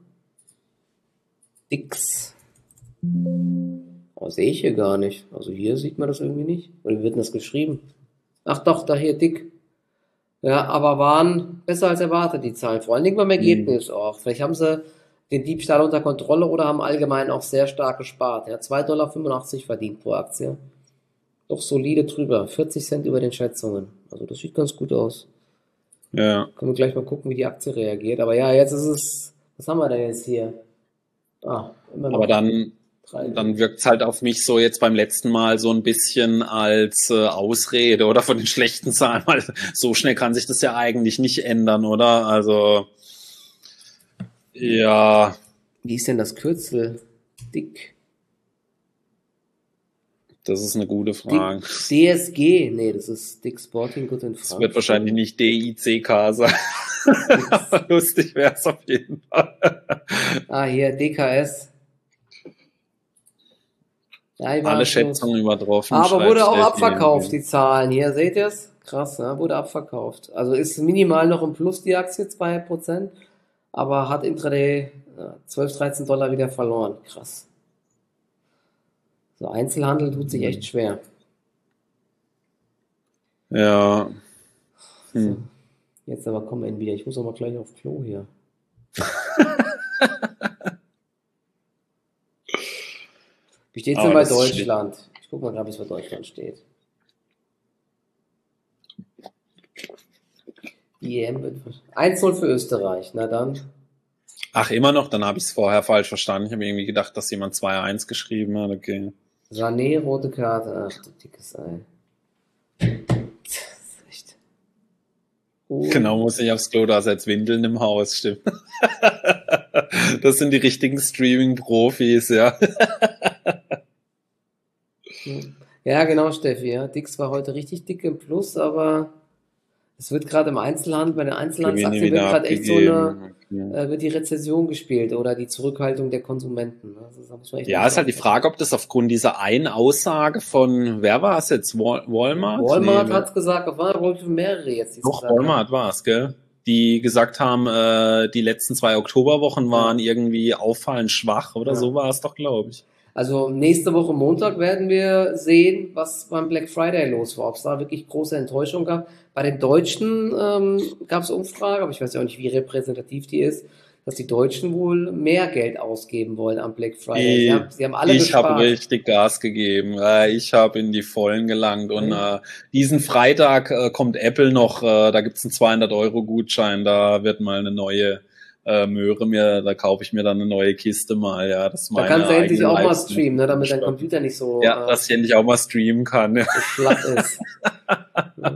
[SPEAKER 1] Dix. Oh, sehe ich hier gar nicht. Also hier sieht man das irgendwie nicht. Oder wie wird denn das geschrieben? Ach doch, da hier dick. Ja, aber waren besser als erwartet, die Zahlen. Vor allen Dingen beim Ergebnis auch. Vielleicht haben sie den Diebstahl unter Kontrolle oder haben allgemein auch sehr stark gespart. Ja, zwei Komma fünfundachtzig Dollar verdient pro Aktie. Doch solide drüber. vierzig Cent über den Schätzungen. Also das sieht ganz gut aus.
[SPEAKER 2] ja.
[SPEAKER 1] Können wir gleich mal gucken, wie die Aktie reagiert. Aber ja, jetzt ist es, was haben wir denn jetzt hier? Ah, immer noch.
[SPEAKER 2] Aber dann,
[SPEAKER 1] drei.
[SPEAKER 2] dann wirkt's halt auf mich so jetzt beim letzten Mal so ein bisschen als äh, Ausrede oder von den schlechten Zahlen, weil so schnell kann sich das ja eigentlich nicht ändern, oder? Also, ja,
[SPEAKER 1] Wie ist denn das Kürzel? Dick.
[SPEAKER 2] das ist eine gute Frage.
[SPEAKER 1] Dick. D S G. Nee, das ist Dick Sporting Good in Frankfurt.
[SPEAKER 2] Es wird wahrscheinlich nicht D I C K sein. Aber lustig wäre es auf jeden Fall.
[SPEAKER 1] Ah, hier, D K S. Ja, die waren
[SPEAKER 2] Alle
[SPEAKER 1] so-
[SPEAKER 2] Schätzungen übertroffen.
[SPEAKER 1] Aber
[SPEAKER 2] schreibt
[SPEAKER 1] wurde auch
[SPEAKER 2] Steffi
[SPEAKER 1] abverkauft,
[SPEAKER 2] irgendwie.
[SPEAKER 1] die Zahlen. Hier, seht ihr es? Krass, ne? Wurde abverkauft. Also ist minimal noch im Plus die Aktie, zwei Prozent, aber hat intraday ja, zwölf, dreizehn Dollar wieder verloren. Krass. So Einzelhandel tut sich echt schwer.
[SPEAKER 2] Ja.
[SPEAKER 1] So.
[SPEAKER 2] Hm.
[SPEAKER 1] Jetzt aber kommen wir wieder. Ich muss aber gleich auf Klo hier. Wie steht's denn
[SPEAKER 2] Aber
[SPEAKER 1] bei
[SPEAKER 2] das steht-
[SPEAKER 1] Deutschland? Ich guck mal gerade, wie es bei Deutschland steht. Die E M wird eins null für Österreich. Na dann.
[SPEAKER 2] Ach, immer noch? Dann habe ich es vorher falsch verstanden. Ich habe irgendwie gedacht, dass jemand zwei eins geschrieben hat. Okay.
[SPEAKER 1] Sané, rote Karte. Ach, du dickes Ei. Das ist echt. Oh.
[SPEAKER 2] Genau, muss ich aufs Klo, da ist jetzt Windeln im Haus, stimmt. Das sind die richtigen Streaming-Profis, ja.
[SPEAKER 1] Ja, genau, Steffi. Ja. Dix war heute richtig dick im Plus, aber es wird gerade im Einzelhandel, bei den Einzelhandelsaktien wird gerade echt so eine,
[SPEAKER 2] Okay.
[SPEAKER 1] äh, wird die Rezession gespielt oder die Zurückhaltung der Konsumenten. Also, das muss man echt
[SPEAKER 2] Ja,
[SPEAKER 1] nicht
[SPEAKER 2] ist halt die
[SPEAKER 1] sagen.
[SPEAKER 2] Frage, ob das aufgrund dieser einen Aussage von, wer war es jetzt? Wal Walmart?
[SPEAKER 1] Walmart
[SPEAKER 2] Nee,
[SPEAKER 1] hat's gesagt, auf waren mehrere jetzt. die's
[SPEAKER 2] Doch,
[SPEAKER 1] gesagt haben.
[SPEAKER 2] Walmart war es, gell? Die gesagt haben, äh, die letzten zwei Oktoberwochen waren irgendwie auffallend schwach oder
[SPEAKER 1] Ja.
[SPEAKER 2] so war es doch, glaube ich.
[SPEAKER 1] Also nächste Woche Montag werden wir sehen, was beim Black Friday los war. Ob es da wirklich große Enttäuschung gab. Bei den Deutschen ähm, gab es Umfrage, aber ich weiß ja auch nicht, wie repräsentativ die ist, dass die Deutschen wohl mehr Geld ausgeben wollen am Black Friday. Sie haben, sie haben alle
[SPEAKER 2] Ich habe
[SPEAKER 1] gespart.
[SPEAKER 2] richtig Gas gegeben. Äh, Ich habe in die Vollen gelangt. Und
[SPEAKER 1] Mhm.
[SPEAKER 2] äh, diesen Freitag äh, kommt Apple noch, äh, da gibt's einen zweihundert Euro Gutschein, da wird mal eine neue äh, Möhre mir, da kaufe ich mir dann eine neue Kiste mal. Ja, das ist
[SPEAKER 1] Da
[SPEAKER 2] meine
[SPEAKER 1] kannst du endlich
[SPEAKER 2] eigene
[SPEAKER 1] auch mal
[SPEAKER 2] Livestream-
[SPEAKER 1] streamen, ne, damit dein Computer nicht so,
[SPEAKER 2] Ja,
[SPEAKER 1] äh,
[SPEAKER 2] dass ich endlich auch mal streamen kann. Ja.
[SPEAKER 1] so platt ist. Ja.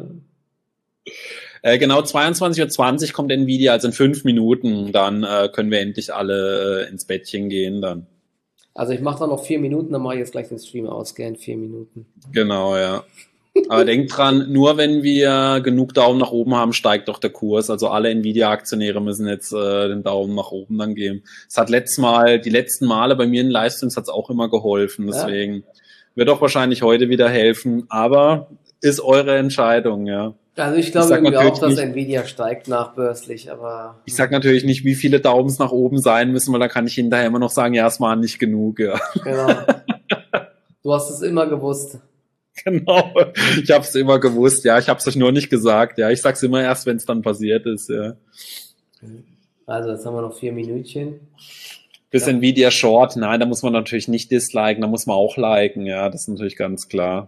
[SPEAKER 2] Äh, genau, zweiundzwanzig Uhr zwanzig kommt Nvidia, also in fünf Minuten. Dann äh, können wir endlich alle äh, ins Bettchen gehen dann.
[SPEAKER 1] Also ich mache da noch vier Minuten, dann mache ich jetzt gleich den Stream aus, gell, in vier Minuten.
[SPEAKER 2] Genau, ja. Aber denkt dran, nur wenn wir genug Daumen nach oben haben, steigt doch der Kurs. Also alle Nvidia-Aktionäre müssen jetzt äh, den Daumen nach oben dann geben. Es hat letztes Mal, die letzten Male bei mir in Livestreams hat es auch immer geholfen. Deswegen wird auch wahrscheinlich heute wieder helfen. Aber ist eure Entscheidung, ja.
[SPEAKER 1] Also ich
[SPEAKER 2] Ich
[SPEAKER 1] glaube
[SPEAKER 2] sag
[SPEAKER 1] irgendwie auch,
[SPEAKER 2] natürlich
[SPEAKER 1] dass
[SPEAKER 2] nicht-
[SPEAKER 1] Nvidia steigt nachbörslich, aber
[SPEAKER 2] Ich sag natürlich nicht, wie viele Daumens nach oben sein müssen, weil da kann ich hinterher immer noch sagen, ja, es waren nicht genug, ja.
[SPEAKER 1] genau. Du hast es immer gewusst.
[SPEAKER 2] Genau. Ich habe es immer gewusst, ja. Ich habe es euch nur nicht gesagt, ja. Ich sag's immer erst, wenn es dann passiert ist, ja.
[SPEAKER 1] Also jetzt haben wir noch vier Minütchen.
[SPEAKER 2] Bis
[SPEAKER 1] Ja.
[SPEAKER 2] Nvidia Short, nein, da muss man natürlich nicht disliken, da muss man auch liken, ja. Das ist natürlich ganz klar.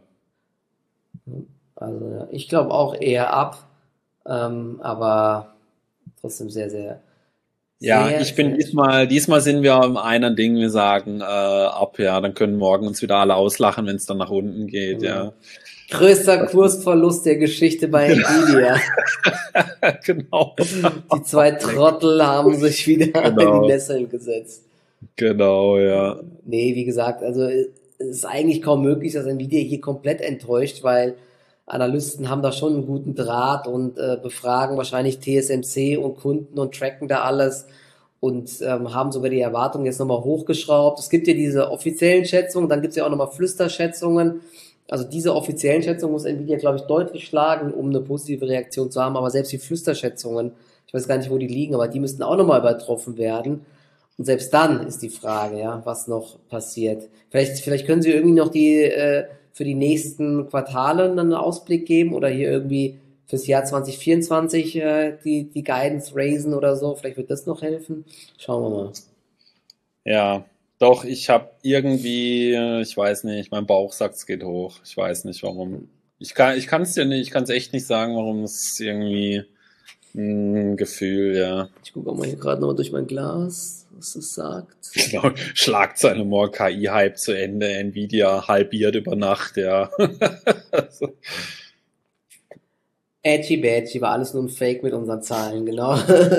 [SPEAKER 1] Also ja, ich glaube auch eher ab, ähm, aber trotzdem sehr, sehr,
[SPEAKER 2] Ja,
[SPEAKER 1] sehr,
[SPEAKER 2] ich bin
[SPEAKER 1] sehr
[SPEAKER 2] diesmal, diesmal sind wir im einen Ding, wir sagen äh, ab, ja. Dann können morgen uns wieder alle auslachen, wenn es dann nach unten geht,
[SPEAKER 1] Genau.
[SPEAKER 2] ja.
[SPEAKER 1] Größter Kursverlust der Geschichte bei Nvidia.
[SPEAKER 2] Genau.
[SPEAKER 1] Die zwei Trottel haben sich wieder
[SPEAKER 2] Genau.
[SPEAKER 1] in die Nesseln gesetzt.
[SPEAKER 2] Genau, ja.
[SPEAKER 1] Nee, wie gesagt, also es ist eigentlich kaum möglich, dass Nvidia hier komplett enttäuscht, weil Analysten haben da schon einen guten Draht und äh, befragen wahrscheinlich T S M C und Kunden und tracken da alles und ähm, haben sogar die Erwartungen jetzt nochmal hochgeschraubt. Es gibt ja diese offiziellen Schätzungen, dann gibt es ja auch nochmal Flüsterschätzungen. Also diese offiziellen Schätzungen muss Nvidia, glaube ich, deutlich schlagen, um eine positive Reaktion zu haben. Aber selbst die Flüsterschätzungen, ich weiß gar nicht, wo die liegen, aber die müssten auch nochmal übertroffen werden. Und selbst dann ist die Frage, ja, was noch passiert. Vielleicht, vielleicht können Sie irgendwie noch die äh, für die nächsten Quartale einen Ausblick geben oder hier irgendwie fürs Jahr zwanzig vierundzwanzig äh, die, die Guidance raisen oder so. Vielleicht wird das noch helfen. Schauen wir mal.
[SPEAKER 2] Ja, doch, ich habe irgendwie, äh, ich weiß nicht, mein Bauch sagt, es geht hoch. Ich weiß nicht, warum. Ich kann ich kann es dir nicht, ich kann es echt nicht sagen, warum. Es irgendwie ein Gefühl, ja.
[SPEAKER 1] Ich gucke auch mal hier gerade nochmal durch mein Glas, was es sagt.
[SPEAKER 2] Genau, Schlagzeile morgen, K I-Hype zu Ende, Nvidia halbiert über Nacht, ja. Also,
[SPEAKER 1] Edgy Badgy, war alles nur ein Fake mit unseren Zahlen, genau.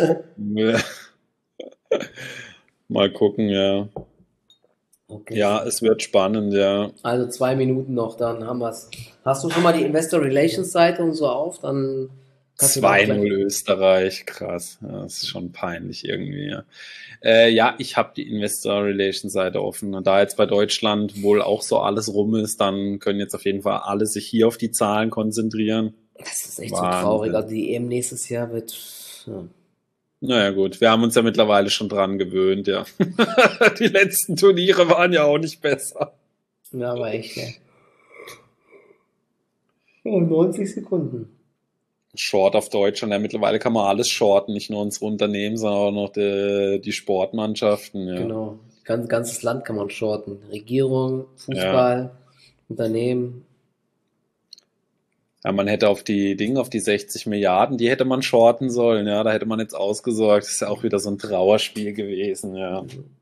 [SPEAKER 2] mal gucken, ja.
[SPEAKER 1] Okay.
[SPEAKER 2] Ja, es wird spannend, ja.
[SPEAKER 1] Also zwei Minuten noch, dann haben wir's. Hast du schon mal die Investor Relations Seite und so auf? Dann kannst du da auch
[SPEAKER 2] zwei
[SPEAKER 1] gleich-
[SPEAKER 2] null Österreich, krass. Ja, das ist schon peinlich irgendwie, ja. Äh, ja, ich habe die Investor Relations Seite offen. Und da jetzt bei Deutschland wohl auch so alles rum ist, dann können jetzt auf jeden Fall alle sich hier auf die Zahlen konzentrieren.
[SPEAKER 1] Das ist echt
[SPEAKER 2] Wahnsinn.
[SPEAKER 1] so traurig. Also die E M nächstes Jahr wird. Ja.
[SPEAKER 2] Naja gut, wir haben uns ja mittlerweile schon dran gewöhnt, ja. Die letzten Turniere waren ja auch nicht besser.
[SPEAKER 1] Ja, aber echt, ja. Oh, neunzig Sekunden.
[SPEAKER 2] Short auf Deutschland, ja, mittlerweile kann man alles shorten, nicht nur unsere Unternehmen, sondern auch noch die, die Sportmannschaften, ja.
[SPEAKER 1] Genau. Ganz, ganzes Land kann man shorten. Regierung, Fußball, Unternehmen.
[SPEAKER 2] Ja, man hätte auf die Dinge, auf die sechzig Milliarden, die hätte man shorten sollen, ja, da hätte man jetzt ausgesorgt. Das ist ja auch wieder so ein Trauerspiel gewesen, ja.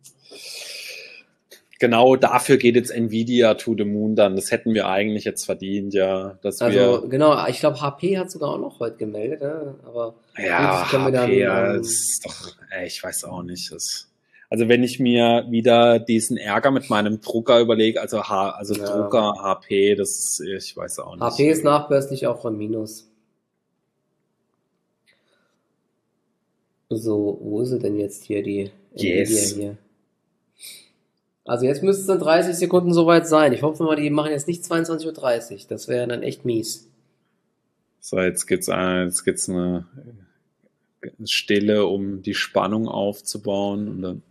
[SPEAKER 2] Genau dafür geht jetzt Nvidia to the moon dann. Das hätten wir eigentlich jetzt verdient, ja. Dass
[SPEAKER 1] Also
[SPEAKER 2] wir,
[SPEAKER 1] genau, ich glaube H P hat sogar auch noch heute gemeldet, ja? Aber
[SPEAKER 2] ja,
[SPEAKER 1] gut, können wir
[SPEAKER 2] H P,
[SPEAKER 1] dann,
[SPEAKER 2] ja,
[SPEAKER 1] ähm,
[SPEAKER 2] das ist doch, ey, ich weiß auch nicht. Das, also wenn ich mir wieder diesen Ärger mit meinem Drucker überlege, also H, also
[SPEAKER 1] Ja.
[SPEAKER 2] Drucker, H P, das ist, ich weiß auch nicht.
[SPEAKER 1] H P ist nachbörslich auch von Minus. So, wo ist sie denn jetzt hier, die
[SPEAKER 2] Yes.
[SPEAKER 1] Nvidia hier? Also jetzt müsste es in dreißig Sekunden soweit sein. Ich hoffe mal, die machen jetzt nicht zweiundzwanzig Uhr dreißig. Das wäre dann echt mies.
[SPEAKER 2] So, jetzt gibt's, äh, jetzt gibt's eine Stille, um die Spannung aufzubauen. Und dann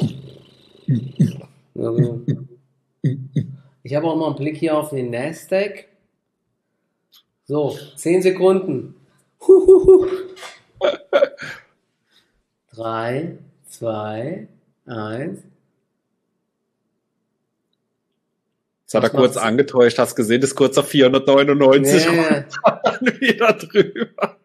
[SPEAKER 1] Also, ich habe auch mal einen Blick hier auf den Nasdaq. So, zehn Sekunden. Huhuhu. Drei, zwei, eins.
[SPEAKER 2] Jetzt hat er
[SPEAKER 1] Was
[SPEAKER 2] kurz
[SPEAKER 1] macht's?
[SPEAKER 2] angetäuscht, hast gesehen, ist kurz auf vierhundertneunundneunzig
[SPEAKER 1] Nee,
[SPEAKER 2] und wieder drüber.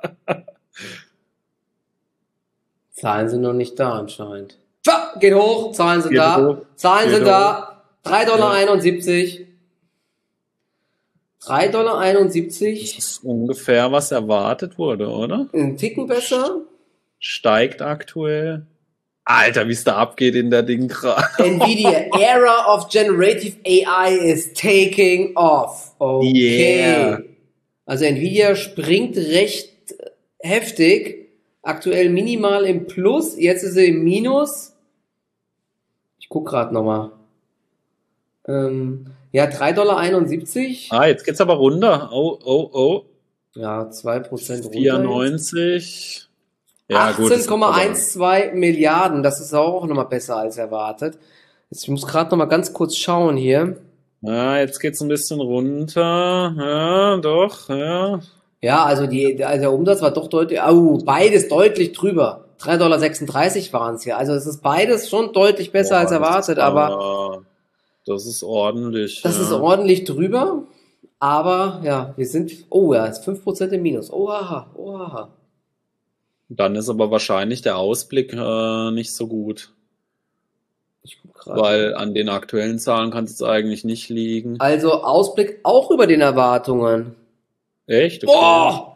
[SPEAKER 1] Zahlen sind noch nicht da anscheinend. Pfa, geht hoch, Zahlen sind
[SPEAKER 2] Geht
[SPEAKER 1] da.
[SPEAKER 2] hoch,
[SPEAKER 1] Zahlen
[SPEAKER 2] geht
[SPEAKER 1] sind da. drei Komma einundsiebzig Dollar. drei Komma
[SPEAKER 2] Das
[SPEAKER 1] einundsiebzig.
[SPEAKER 2] ist ungefähr, was erwartet wurde, oder?
[SPEAKER 1] Ein Ticken besser.
[SPEAKER 2] Steigt aktuell. Alter, wie es da abgeht in der Ding gerade.
[SPEAKER 1] Nvidia, Era of Generative A I is taking off. Okay.
[SPEAKER 2] Yeah.
[SPEAKER 1] Also Nvidia springt recht heftig. Aktuell minimal im Plus. Jetzt ist sie im Minus. Ich guck gerade nochmal. Ähm, ja, drei Komma einundsiebzig Dollar.
[SPEAKER 2] Ah, jetzt geht's aber runter. Oh, oh, oh.
[SPEAKER 1] Ja, zwei Prozent runter.
[SPEAKER 2] vierundneunzig. Ja, gut.
[SPEAKER 1] achtzehn Komma zwölf Milliarden. Das ist auch nochmal besser als erwartet. Jetzt, ich muss gerade nochmal ganz kurz schauen hier.
[SPEAKER 2] Ja, jetzt geht's ein bisschen runter. Ja, doch, ja.
[SPEAKER 1] Ja, also, die, also der Umsatz war doch deutlich, oh, beides deutlich drüber. drei Komma sechsunddreißig Dollar waren es hier. Also es ist beides schon deutlich besser
[SPEAKER 2] Boah,
[SPEAKER 1] als erwartet,
[SPEAKER 2] das,
[SPEAKER 1] aber
[SPEAKER 2] äh, das ist ordentlich.
[SPEAKER 1] das
[SPEAKER 2] ja.
[SPEAKER 1] ist ordentlich drüber. Aber ja, wir sind, oh ja, ist fünf Prozent im Minus. Oha, oha.
[SPEAKER 2] Dann ist aber wahrscheinlich der Ausblick äh, nicht so gut.
[SPEAKER 1] Ich guck grad.
[SPEAKER 2] Weil an den aktuellen Zahlen kann es jetzt eigentlich nicht liegen.
[SPEAKER 1] Also Ausblick auch über den Erwartungen.
[SPEAKER 2] Echt? Okay.
[SPEAKER 1] Boah!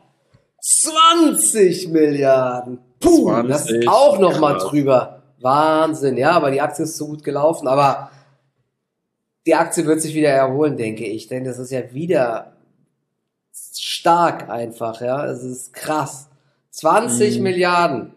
[SPEAKER 1] zwanzig Milliarden! Puh,
[SPEAKER 2] zwanzig,
[SPEAKER 1] das ist auch noch mal
[SPEAKER 2] krass.
[SPEAKER 1] drüber. Wahnsinn, ja, aber die Aktie ist so gut gelaufen, aber die Aktie wird sich wieder erholen, denke ich, denn das ist ja wieder stark einfach, ja, es ist krass. zwanzig
[SPEAKER 2] Mhm.
[SPEAKER 1] Milliarden.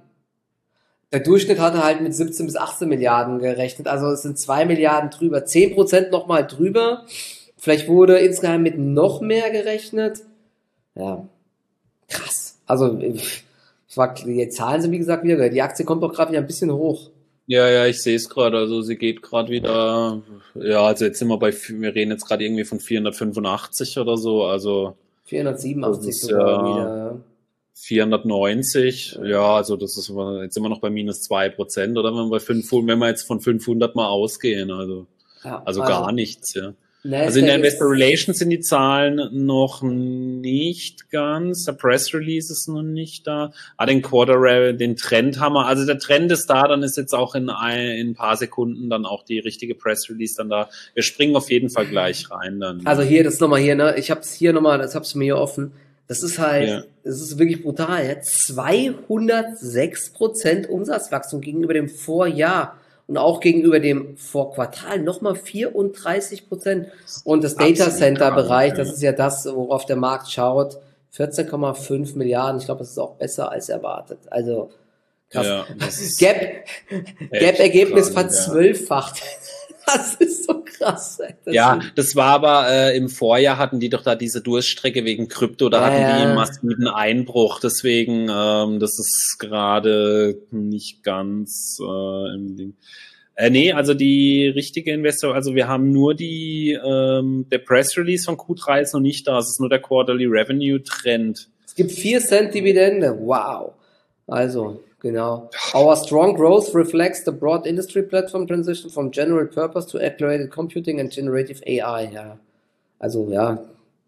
[SPEAKER 1] Der Durchschnitt hatte halt mit siebzehn bis achtzehn Milliarden gerechnet, also es sind zwei Milliarden drüber, zehn Prozent nochmal drüber. Vielleicht wurde insgeheim mit noch mehr gerechnet. Ja, krass. Also, es war, die Zahlen sind wie gesagt wieder, die Aktie kommt doch gerade wieder ein bisschen hoch.
[SPEAKER 2] Ja, ja, ich sehe es gerade. Also sie geht gerade wieder. Ja, also jetzt sind wir bei, wir reden jetzt gerade irgendwie von vierhundertfünfundachtzig oder so. Also
[SPEAKER 1] vierhundertsiebenundachtzig
[SPEAKER 2] das ist
[SPEAKER 1] sogar
[SPEAKER 2] ja
[SPEAKER 1] wieder.
[SPEAKER 2] vierhundertneunzig. Ja, also das ist, jetzt sind wir noch bei minus zwei Prozent oder wenn wir bei fünfhundert, wenn wir jetzt von fünfhundert mal ausgehen. Also,
[SPEAKER 1] Ja,
[SPEAKER 2] also
[SPEAKER 1] also
[SPEAKER 2] gar nichts, ja.
[SPEAKER 1] Nasdaq
[SPEAKER 2] Also in der
[SPEAKER 1] ist-
[SPEAKER 2] Investor Relations sind die Zahlen noch nicht ganz, der Press Release ist noch nicht da. Ah, den Quarter, den Trend haben wir, also der Trend ist da, dann ist jetzt auch in ein, in ein paar Sekunden dann auch die richtige Press Release dann da. Wir springen auf jeden Fall gleich rein dann.
[SPEAKER 1] Also hier, das nochmal hier, ne? Ich hab's hier nochmal, das hab's mir hier offen. Das ist halt,
[SPEAKER 2] Ja.
[SPEAKER 1] das ist wirklich brutal, ja? zweihundertsechs Prozent Umsatzwachstum gegenüber dem Vorjahr und auch gegenüber dem Vorquartal nochmal vierunddreißig Prozent. Und das Data
[SPEAKER 2] Absolut
[SPEAKER 1] Center Bereich,
[SPEAKER 2] krank,
[SPEAKER 1] das
[SPEAKER 2] ja.
[SPEAKER 1] ist ja das, worauf der Markt schaut, vierzehn Komma fünf Milliarden. Ich glaube, das ist auch besser als erwartet. Also krass.
[SPEAKER 2] Ja, das ist
[SPEAKER 1] Gap,
[SPEAKER 2] echt
[SPEAKER 1] Gap-Ergebnis
[SPEAKER 2] krank, ja.
[SPEAKER 1] verzwölffacht. Das ist so krass. Ey. Das
[SPEAKER 2] Ja,
[SPEAKER 1] ist-
[SPEAKER 2] das war aber äh, im Vorjahr hatten die doch da diese Durststrecke wegen Krypto, da
[SPEAKER 1] Ja,
[SPEAKER 2] hatten die
[SPEAKER 1] ja.
[SPEAKER 2] einen massiven Einbruch, deswegen ähm, das ist gerade nicht ganz äh, im Ding. Äh, nee, also die richtige Investor, also wir haben nur die, ähm, der Press Release von Q drei ist noch nicht da, es ist nur der Quarterly Revenue Trend.
[SPEAKER 1] Es gibt vier Cent Dividende. Wow. Also, genau. Our strong growth reflects the broad industry platform transition from general purpose to accelerated computing and generative A I. Ja. Also, ja.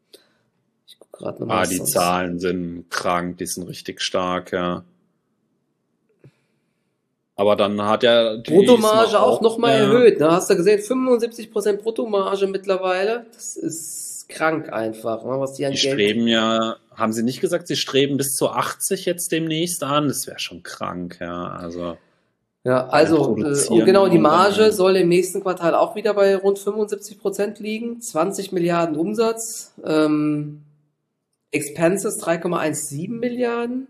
[SPEAKER 1] Ich guck gerade nochmal.
[SPEAKER 2] Ah, die Zahlen sind krank, die sind richtig stark, ja. Aber dann hat ja die
[SPEAKER 1] Bruttomarge auch nochmal
[SPEAKER 2] ja.
[SPEAKER 1] erhöht. Ne? Hast du gesehen? fünfundsiebzig Prozent Bruttomarge mittlerweile. Das ist krank einfach, ne? Was die an
[SPEAKER 2] Die
[SPEAKER 1] Geld...
[SPEAKER 2] streben ja, haben sie nicht gesagt, sie streben bis zu achtzig jetzt demnächst an? Das wäre schon krank, ja. Also
[SPEAKER 1] Ja, also, äh,
[SPEAKER 2] produzieren
[SPEAKER 1] und genau, die
[SPEAKER 2] und dann-
[SPEAKER 1] Marge soll im nächsten Quartal auch wieder bei rund fünfundsiebzig Prozent liegen, zwanzig Milliarden Umsatz, ähm, Expenses drei Komma siebzehn Milliarden.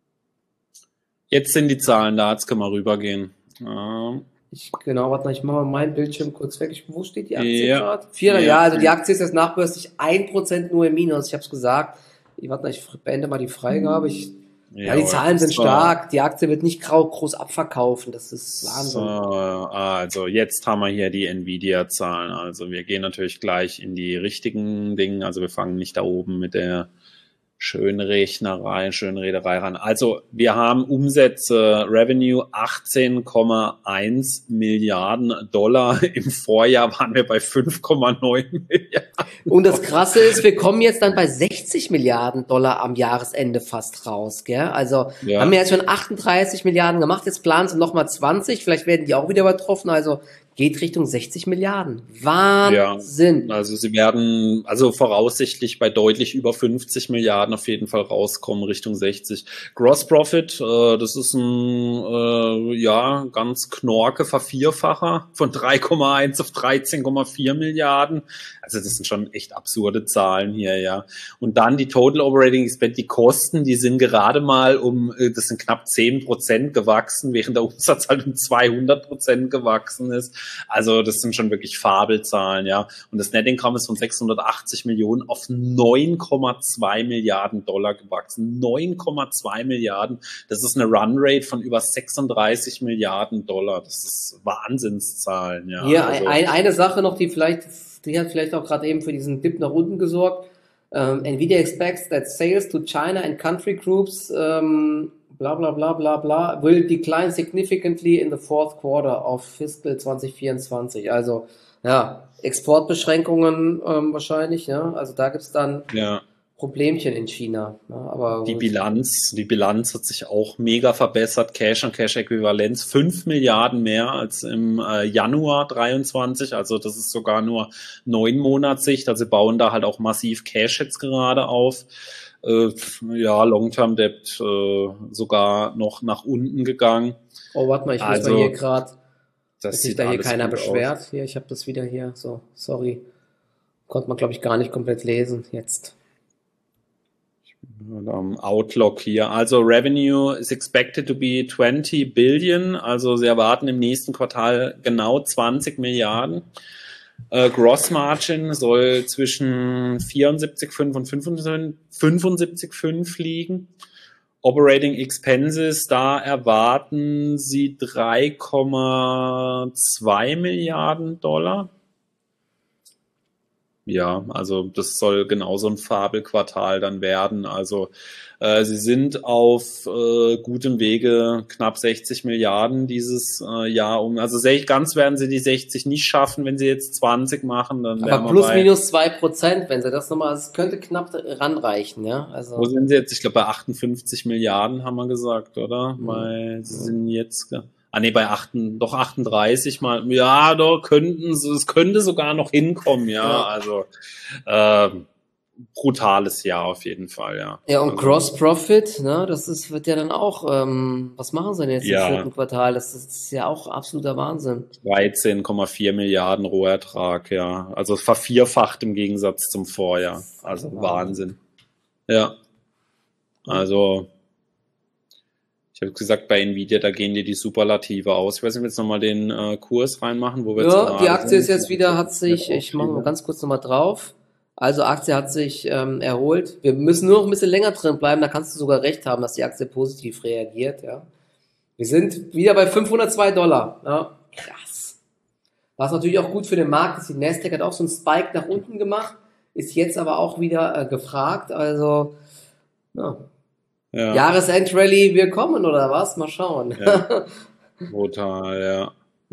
[SPEAKER 2] jetzt sind die Zahlen da, jetzt können wir rübergehen. Ja.
[SPEAKER 1] Ich, genau, warte mal, ich mache mal meinen Bildschirm kurz weg. Ich, wo steht die Aktie
[SPEAKER 2] Ja.
[SPEAKER 1] gerade? vierhundert,
[SPEAKER 2] Ja.
[SPEAKER 1] ja, also die Aktie ist jetzt nachbörslich ein Prozent nur im Minus, ich habe es gesagt. Ich, warte mal, ich beende mal die Freigabe. Ich, ja, die
[SPEAKER 2] Jawohl.
[SPEAKER 1] Zahlen sind
[SPEAKER 2] So.
[SPEAKER 1] stark, die Aktie wird nicht grau, groß abverkaufen, das ist
[SPEAKER 2] So,
[SPEAKER 1] Wahnsinn.
[SPEAKER 2] also jetzt haben wir hier die Nvidia-Zahlen. Also wir gehen natürlich gleich in die richtigen Dinge. Also wir fangen nicht da oben mit der schönen Rechnerei, schönen Rederei ran. Also wir haben Umsätze, Revenue achtzehn Komma eins Milliarden Dollar. Im Vorjahr waren wir bei fünf Komma neun Milliarden.
[SPEAKER 1] Und das Krasse ist, wir kommen jetzt dann bei sechzig Milliarden Dollar am Jahresende fast raus, gell? Also
[SPEAKER 2] Ja.
[SPEAKER 1] haben wir jetzt schon achtunddreißig Milliarden gemacht, jetzt planen sie nochmal zwanzig, vielleicht werden die auch wieder übertroffen, also geht Richtung sechzig Milliarden. Wahnsinn.
[SPEAKER 2] Also sie werden also voraussichtlich bei deutlich über fünfzig Milliarden auf jeden Fall rauskommen, Richtung sechzig. Gross Profit, äh, das ist ein äh, ja ganz knorke Vervierfacher von drei Komma eins auf dreizehn Komma vier Milliarden. Also das sind schon echt absurde Zahlen hier, ja. Und dann die Total Operating Expense, die Kosten, die sind gerade mal um, äh, das sind knapp zehn Prozent gewachsen, während der Umsatz halt um zweihundert Prozent gewachsen ist. Also das sind schon wirklich Fabelzahlen, ja. Und das Net Income ist von sechshundertachtzig Millionen auf neun Komma zwei Milliarden Dollar gewachsen. neun Komma zwei Milliarden. Das ist eine Runrate von über sechsunddreißig Milliarden Dollar. Das ist Wahnsinnszahlen, ja.
[SPEAKER 1] Hier
[SPEAKER 2] also,
[SPEAKER 1] ein, eine Sache noch, die vielleicht, die hat vielleicht auch gerade eben für diesen Dip nach unten gesorgt. Ähm, Nvidia expects that sales to China and country groups ähm, bla bla bla bla bla will decline significantly in the fourth quarter of fiscal zwanzig vierundzwanzig. Also ja, Exportbeschränkungen ähm, wahrscheinlich, ja. Also da gibt's dann
[SPEAKER 2] ja.
[SPEAKER 1] Problemchen in China. Ja, aber
[SPEAKER 2] Die
[SPEAKER 1] gut.
[SPEAKER 2] Bilanz, die Bilanz hat sich auch mega verbessert. Cash und Cash-Äquivalenz fünf Milliarden mehr als im äh, Januar dreiundzwanzig. Also das ist sogar nur neun Monatssicht. Also sie bauen da halt auch massiv Cash jetzt gerade auf. Äh, ja, Long-Term Debt äh, sogar noch nach unten gegangen.
[SPEAKER 1] Oh, warte mal, ich muss mal hier
[SPEAKER 2] Also
[SPEAKER 1] gerade,
[SPEAKER 2] das
[SPEAKER 1] dass sich
[SPEAKER 2] sieht
[SPEAKER 1] da hier
[SPEAKER 2] alles
[SPEAKER 1] keiner
[SPEAKER 2] gut aus.
[SPEAKER 1] beschwert. Hier, ich habe das wieder hier. So, sorry. Konnte man, glaube ich, gar nicht komplett lesen jetzt.
[SPEAKER 2] Um, Outlook hier. Also Revenue is expected to be twenty billion. Also sie erwarten im nächsten Quartal genau zwanzig Milliarden. Äh, Gross Margin soll zwischen vierundsiebzig Komma fünf und fünfundsiebzig Komma fünf liegen. Operating Expenses, da erwarten sie drei Komma zwei Milliarden Dollar. Ja, also das soll genauso ein Fabelquartal dann werden. Also äh, sie sind auf äh, gutem Wege, knapp sechzig Milliarden dieses äh, Jahr um. Also sech- ganz werden sie die sechzig nicht schaffen, wenn sie jetzt zwanzig machen, dann wären
[SPEAKER 1] Aber
[SPEAKER 2] wir
[SPEAKER 1] plus
[SPEAKER 2] bei,
[SPEAKER 1] minus zwei Prozent, wenn sie das nochmal, es könnte knapp ranreichen, ja.
[SPEAKER 2] wo
[SPEAKER 1] Also,
[SPEAKER 2] sind sie jetzt? Ich glaube bei achtundfünfzig Milliarden haben wir gesagt, oder?
[SPEAKER 1] hm,
[SPEAKER 2] Weil sie
[SPEAKER 1] hm.
[SPEAKER 2] sind jetzt, ge- ah nee, bei acht, doch achtunddreißig mal, ja, doch könnten sie, es könnte sogar noch hinkommen, ja.
[SPEAKER 1] Ja.
[SPEAKER 2] Also ähm, brutales Jahr auf jeden Fall, ja.
[SPEAKER 1] Ja, und
[SPEAKER 2] Also,
[SPEAKER 1] Gross Profit, ne, das ist, wird ja dann auch, ähm, was machen sie denn jetzt im
[SPEAKER 2] ja,
[SPEAKER 1] vierten Quartal? Das ist, das ist ja auch absoluter Wahnsinn.
[SPEAKER 2] dreizehn Komma vier Milliarden Rohertrag, ja. Also vervierfacht im Gegensatz zum Vorjahr. Also
[SPEAKER 1] Wahnsinn.
[SPEAKER 2] Wahnsinn. Ja,
[SPEAKER 1] Ja,
[SPEAKER 2] also ich habe gesagt, bei Nvidia, da gehen dir die Superlative aus. Ich weiß nicht, ob wir jetzt nochmal den äh, Kurs reinmachen, wo wir jetzt
[SPEAKER 1] ja, die
[SPEAKER 2] gerade
[SPEAKER 1] Aktie ist
[SPEAKER 2] sind.
[SPEAKER 1] jetzt wieder, hat sich, ich mache mal ganz kurz nochmal drauf. Also Aktie hat sich ähm, erholt. Wir müssen nur noch ein bisschen länger drin bleiben, da kannst du sogar recht haben, dass die Aktie positiv reagiert, ja. Wir sind wieder bei fünfhundertzwei Dollar. Ja, krass. Was natürlich auch gut für den Markt ist. Die Nasdaq hat auch so einen Spike nach unten gemacht, ist jetzt aber auch wieder äh, gefragt. Also, ja.
[SPEAKER 2] Ja,
[SPEAKER 1] Jahresendrally, wir kommen oder was? Mal schauen.
[SPEAKER 2] ja, brutal, ja.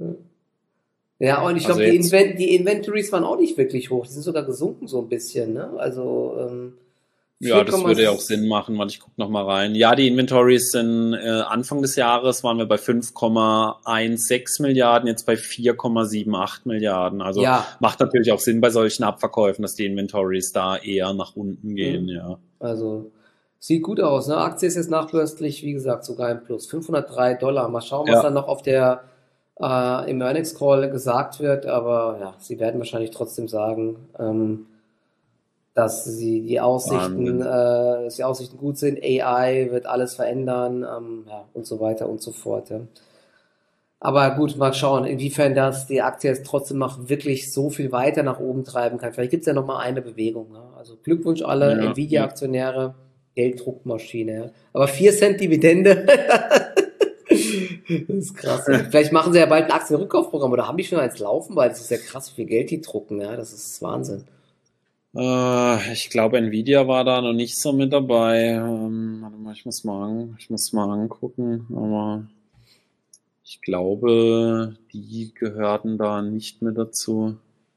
[SPEAKER 1] Ja, und ich
[SPEAKER 2] Also
[SPEAKER 1] glaube, die,
[SPEAKER 2] jetzt,
[SPEAKER 1] Inven die Inventories waren auch nicht wirklich hoch. Die sind sogar gesunken so ein bisschen. Ne? Also ähm,
[SPEAKER 2] ja,
[SPEAKER 1] vier,
[SPEAKER 2] das würde ja auch Sinn machen, weil ich gucke nochmal rein. Ja, die Inventories sind äh, Anfang des Jahres waren wir bei fünf Komma sechzehn Milliarden, jetzt bei vier Komma achtundsiebzig Milliarden. Also
[SPEAKER 1] ja,
[SPEAKER 2] macht natürlich auch Sinn bei solchen Abverkäufen, dass die Inventories da eher nach unten gehen,
[SPEAKER 1] hm,
[SPEAKER 2] ja.
[SPEAKER 1] also sieht gut aus. Ne? Aktie ist jetzt nachbörslich, wie gesagt, sogar im Plus. fünfhundertdrei Dollar. Mal schauen, was
[SPEAKER 2] Ja,
[SPEAKER 1] dann noch auf der äh, im Earnings Call gesagt wird. Aber ja, sie werden wahrscheinlich trotzdem sagen, ähm, dass sie die Aussichten, äh,
[SPEAKER 2] Wahnsinn.
[SPEAKER 1] dass die Aussichten gut sind. A I wird alles verändern, ähm, ja, und so weiter und so fort. Ja. Aber gut, mal schauen, inwiefern das die Aktie jetzt trotzdem noch wirklich so viel weiter nach oben treiben kann. Vielleicht gibt es ja noch mal eine Bewegung. Ne? Also Glückwunsch alle
[SPEAKER 2] Ja, ja.
[SPEAKER 1] Nvidia-Aktionäre, Gelddruckmaschine. Ja. Aber vier Cent Dividende, das ist krass. Ja. Vielleicht machen sie ja bald ein Aktienrückkaufprogramm oder haben die schon eins laufen, weil das ist ja krass, wie viel Geld die drucken. Ja, das ist Wahnsinn.
[SPEAKER 2] Äh, ich glaube, Nvidia war da noch nicht so mit dabei. Ähm, warte mal, ich muss mal, an, ich muss mal angucken, aber ich glaube, die gehörten da nicht mit dazu.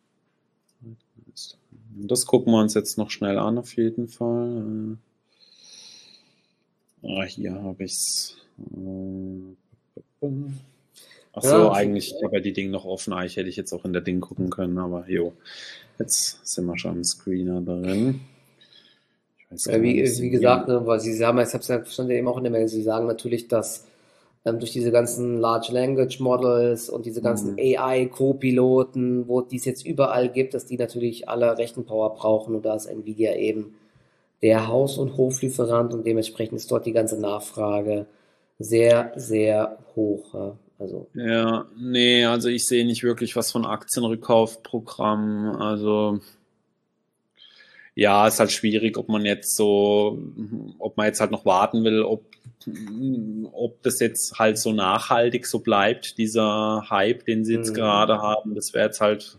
[SPEAKER 2] Das gucken wir uns jetzt noch schnell an, auf jeden Fall. Äh, ah, hier habe ich's. Äh, ach so,
[SPEAKER 1] Ja,
[SPEAKER 2] eigentlich, ich habe ja die Dinge noch offen. Eigentlich hätte ich jetzt auch in der Ding gucken können, aber jo, jetzt sind wir schon im Screener drin. Ich weiß
[SPEAKER 1] Ja,
[SPEAKER 2] gar
[SPEAKER 1] wie,
[SPEAKER 2] nicht,
[SPEAKER 1] wie
[SPEAKER 2] sind
[SPEAKER 1] gesagt,
[SPEAKER 2] wir.
[SPEAKER 1] ne, weil Sie haben, ich habe es ja stand ja eben auch in der Mail, Sie sagen natürlich, dass ähm, durch diese ganzen Large Language Models und diese ganzen
[SPEAKER 2] Hm,
[SPEAKER 1] A I-Co-Piloten, wo die es jetzt überall gibt, dass die natürlich alle Rechenpower brauchen und da ist Nvidia eben der Haus- und Hoflieferant und dementsprechend ist dort die ganze Nachfrage sehr, sehr hoch. Ja. Also,
[SPEAKER 2] Ja, nee, also ich sehe nicht wirklich was von Aktienrückkaufprogramm. Also ja, ist halt schwierig, ob man jetzt so, ob man jetzt halt noch warten will, ob, ob das jetzt halt so nachhaltig so bleibt, dieser Hype, den sie jetzt
[SPEAKER 1] hm,
[SPEAKER 2] gerade haben. Das wäre jetzt halt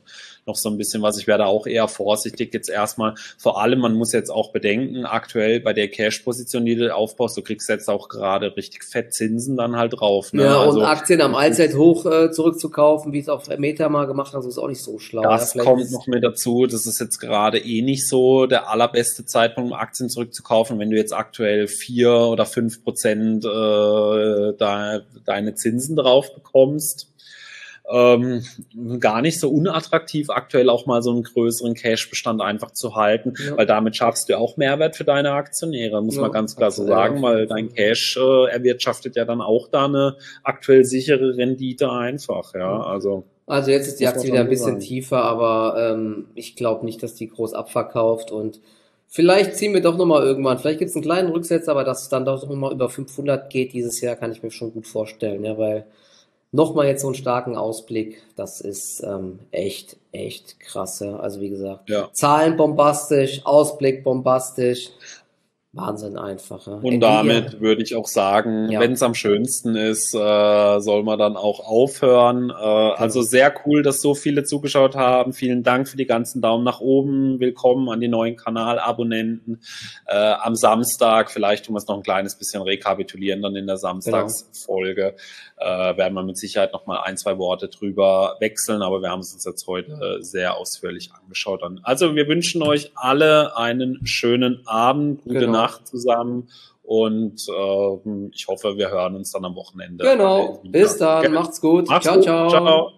[SPEAKER 2] noch so ein bisschen was. Ich werde auch eher vorsichtig jetzt erstmal. Vor allem, man muss jetzt auch bedenken, aktuell bei der Cash-Position, die du aufbaust, du kriegst jetzt auch gerade richtig fett Zinsen dann halt drauf. Ne?
[SPEAKER 1] Ja,
[SPEAKER 2] also,
[SPEAKER 1] und Aktien am Allzeithoch äh, zurückzukaufen, wie es auf Meta mal gemacht hat, das ist auch nicht so schlau.
[SPEAKER 2] Das
[SPEAKER 1] ja,
[SPEAKER 2] kommt noch mit dazu. Das ist jetzt gerade eh nicht so der allerbeste Zeitpunkt, um Aktien zurückzukaufen. Wenn du jetzt aktuell vier oder fünf Prozent äh, da, deine Zinsen drauf bekommst, ähm, gar nicht so unattraktiv, aktuell auch mal so einen größeren Cash-Bestand einfach zu halten, ja. Weil damit schaffst du auch Mehrwert für deine Aktionäre, muss ja, man ganz klar so sagen, weil dein Cash äh, erwirtschaftet ja dann auch da eine aktuell sichere Rendite einfach, ja, also.
[SPEAKER 1] Also jetzt ist die Aktie wieder ein bisschen tiefer, aber ähm, ich glaube nicht, dass die groß abverkauft und vielleicht ziehen wir doch nochmal irgendwann, vielleicht gibt es einen kleinen Rücksetzer, aber dass es dann doch nochmal über fünfhundert geht dieses Jahr, kann ich mir schon gut vorstellen, ja, weil nochmal jetzt so einen starken Ausblick, das ist ähm, echt, echt krass, ja. Also wie gesagt, ja. Zahlen bombastisch, Ausblick bombastisch. Wahnsinn einfach. Ja.
[SPEAKER 2] Und Nvidia, damit würde ich auch sagen, ja. wenn es am schönsten ist, äh, soll man dann auch aufhören. Äh, genau. Also sehr cool, dass so viele zugeschaut haben. Vielen Dank für die ganzen Daumen nach oben. Willkommen an die neuen Kanalabonnenten. Äh, am Samstag, vielleicht tun wir es noch ein kleines bisschen rekapitulieren, dann in der Samstagsfolge. Genau. Äh, werden wir mit Sicherheit noch mal ein, zwei Worte drüber wechseln, aber wir haben es uns jetzt heute äh, sehr ausführlich angeschaut. Also wir wünschen euch alle einen schönen Abend, gute genau. Nacht zusammen und äh, ich hoffe, wir hören uns dann am Wochenende.
[SPEAKER 1] Genau, bis dann, macht's gut,
[SPEAKER 2] macht's
[SPEAKER 1] ciao,
[SPEAKER 2] gut.
[SPEAKER 1] ciao.
[SPEAKER 2] Ciao.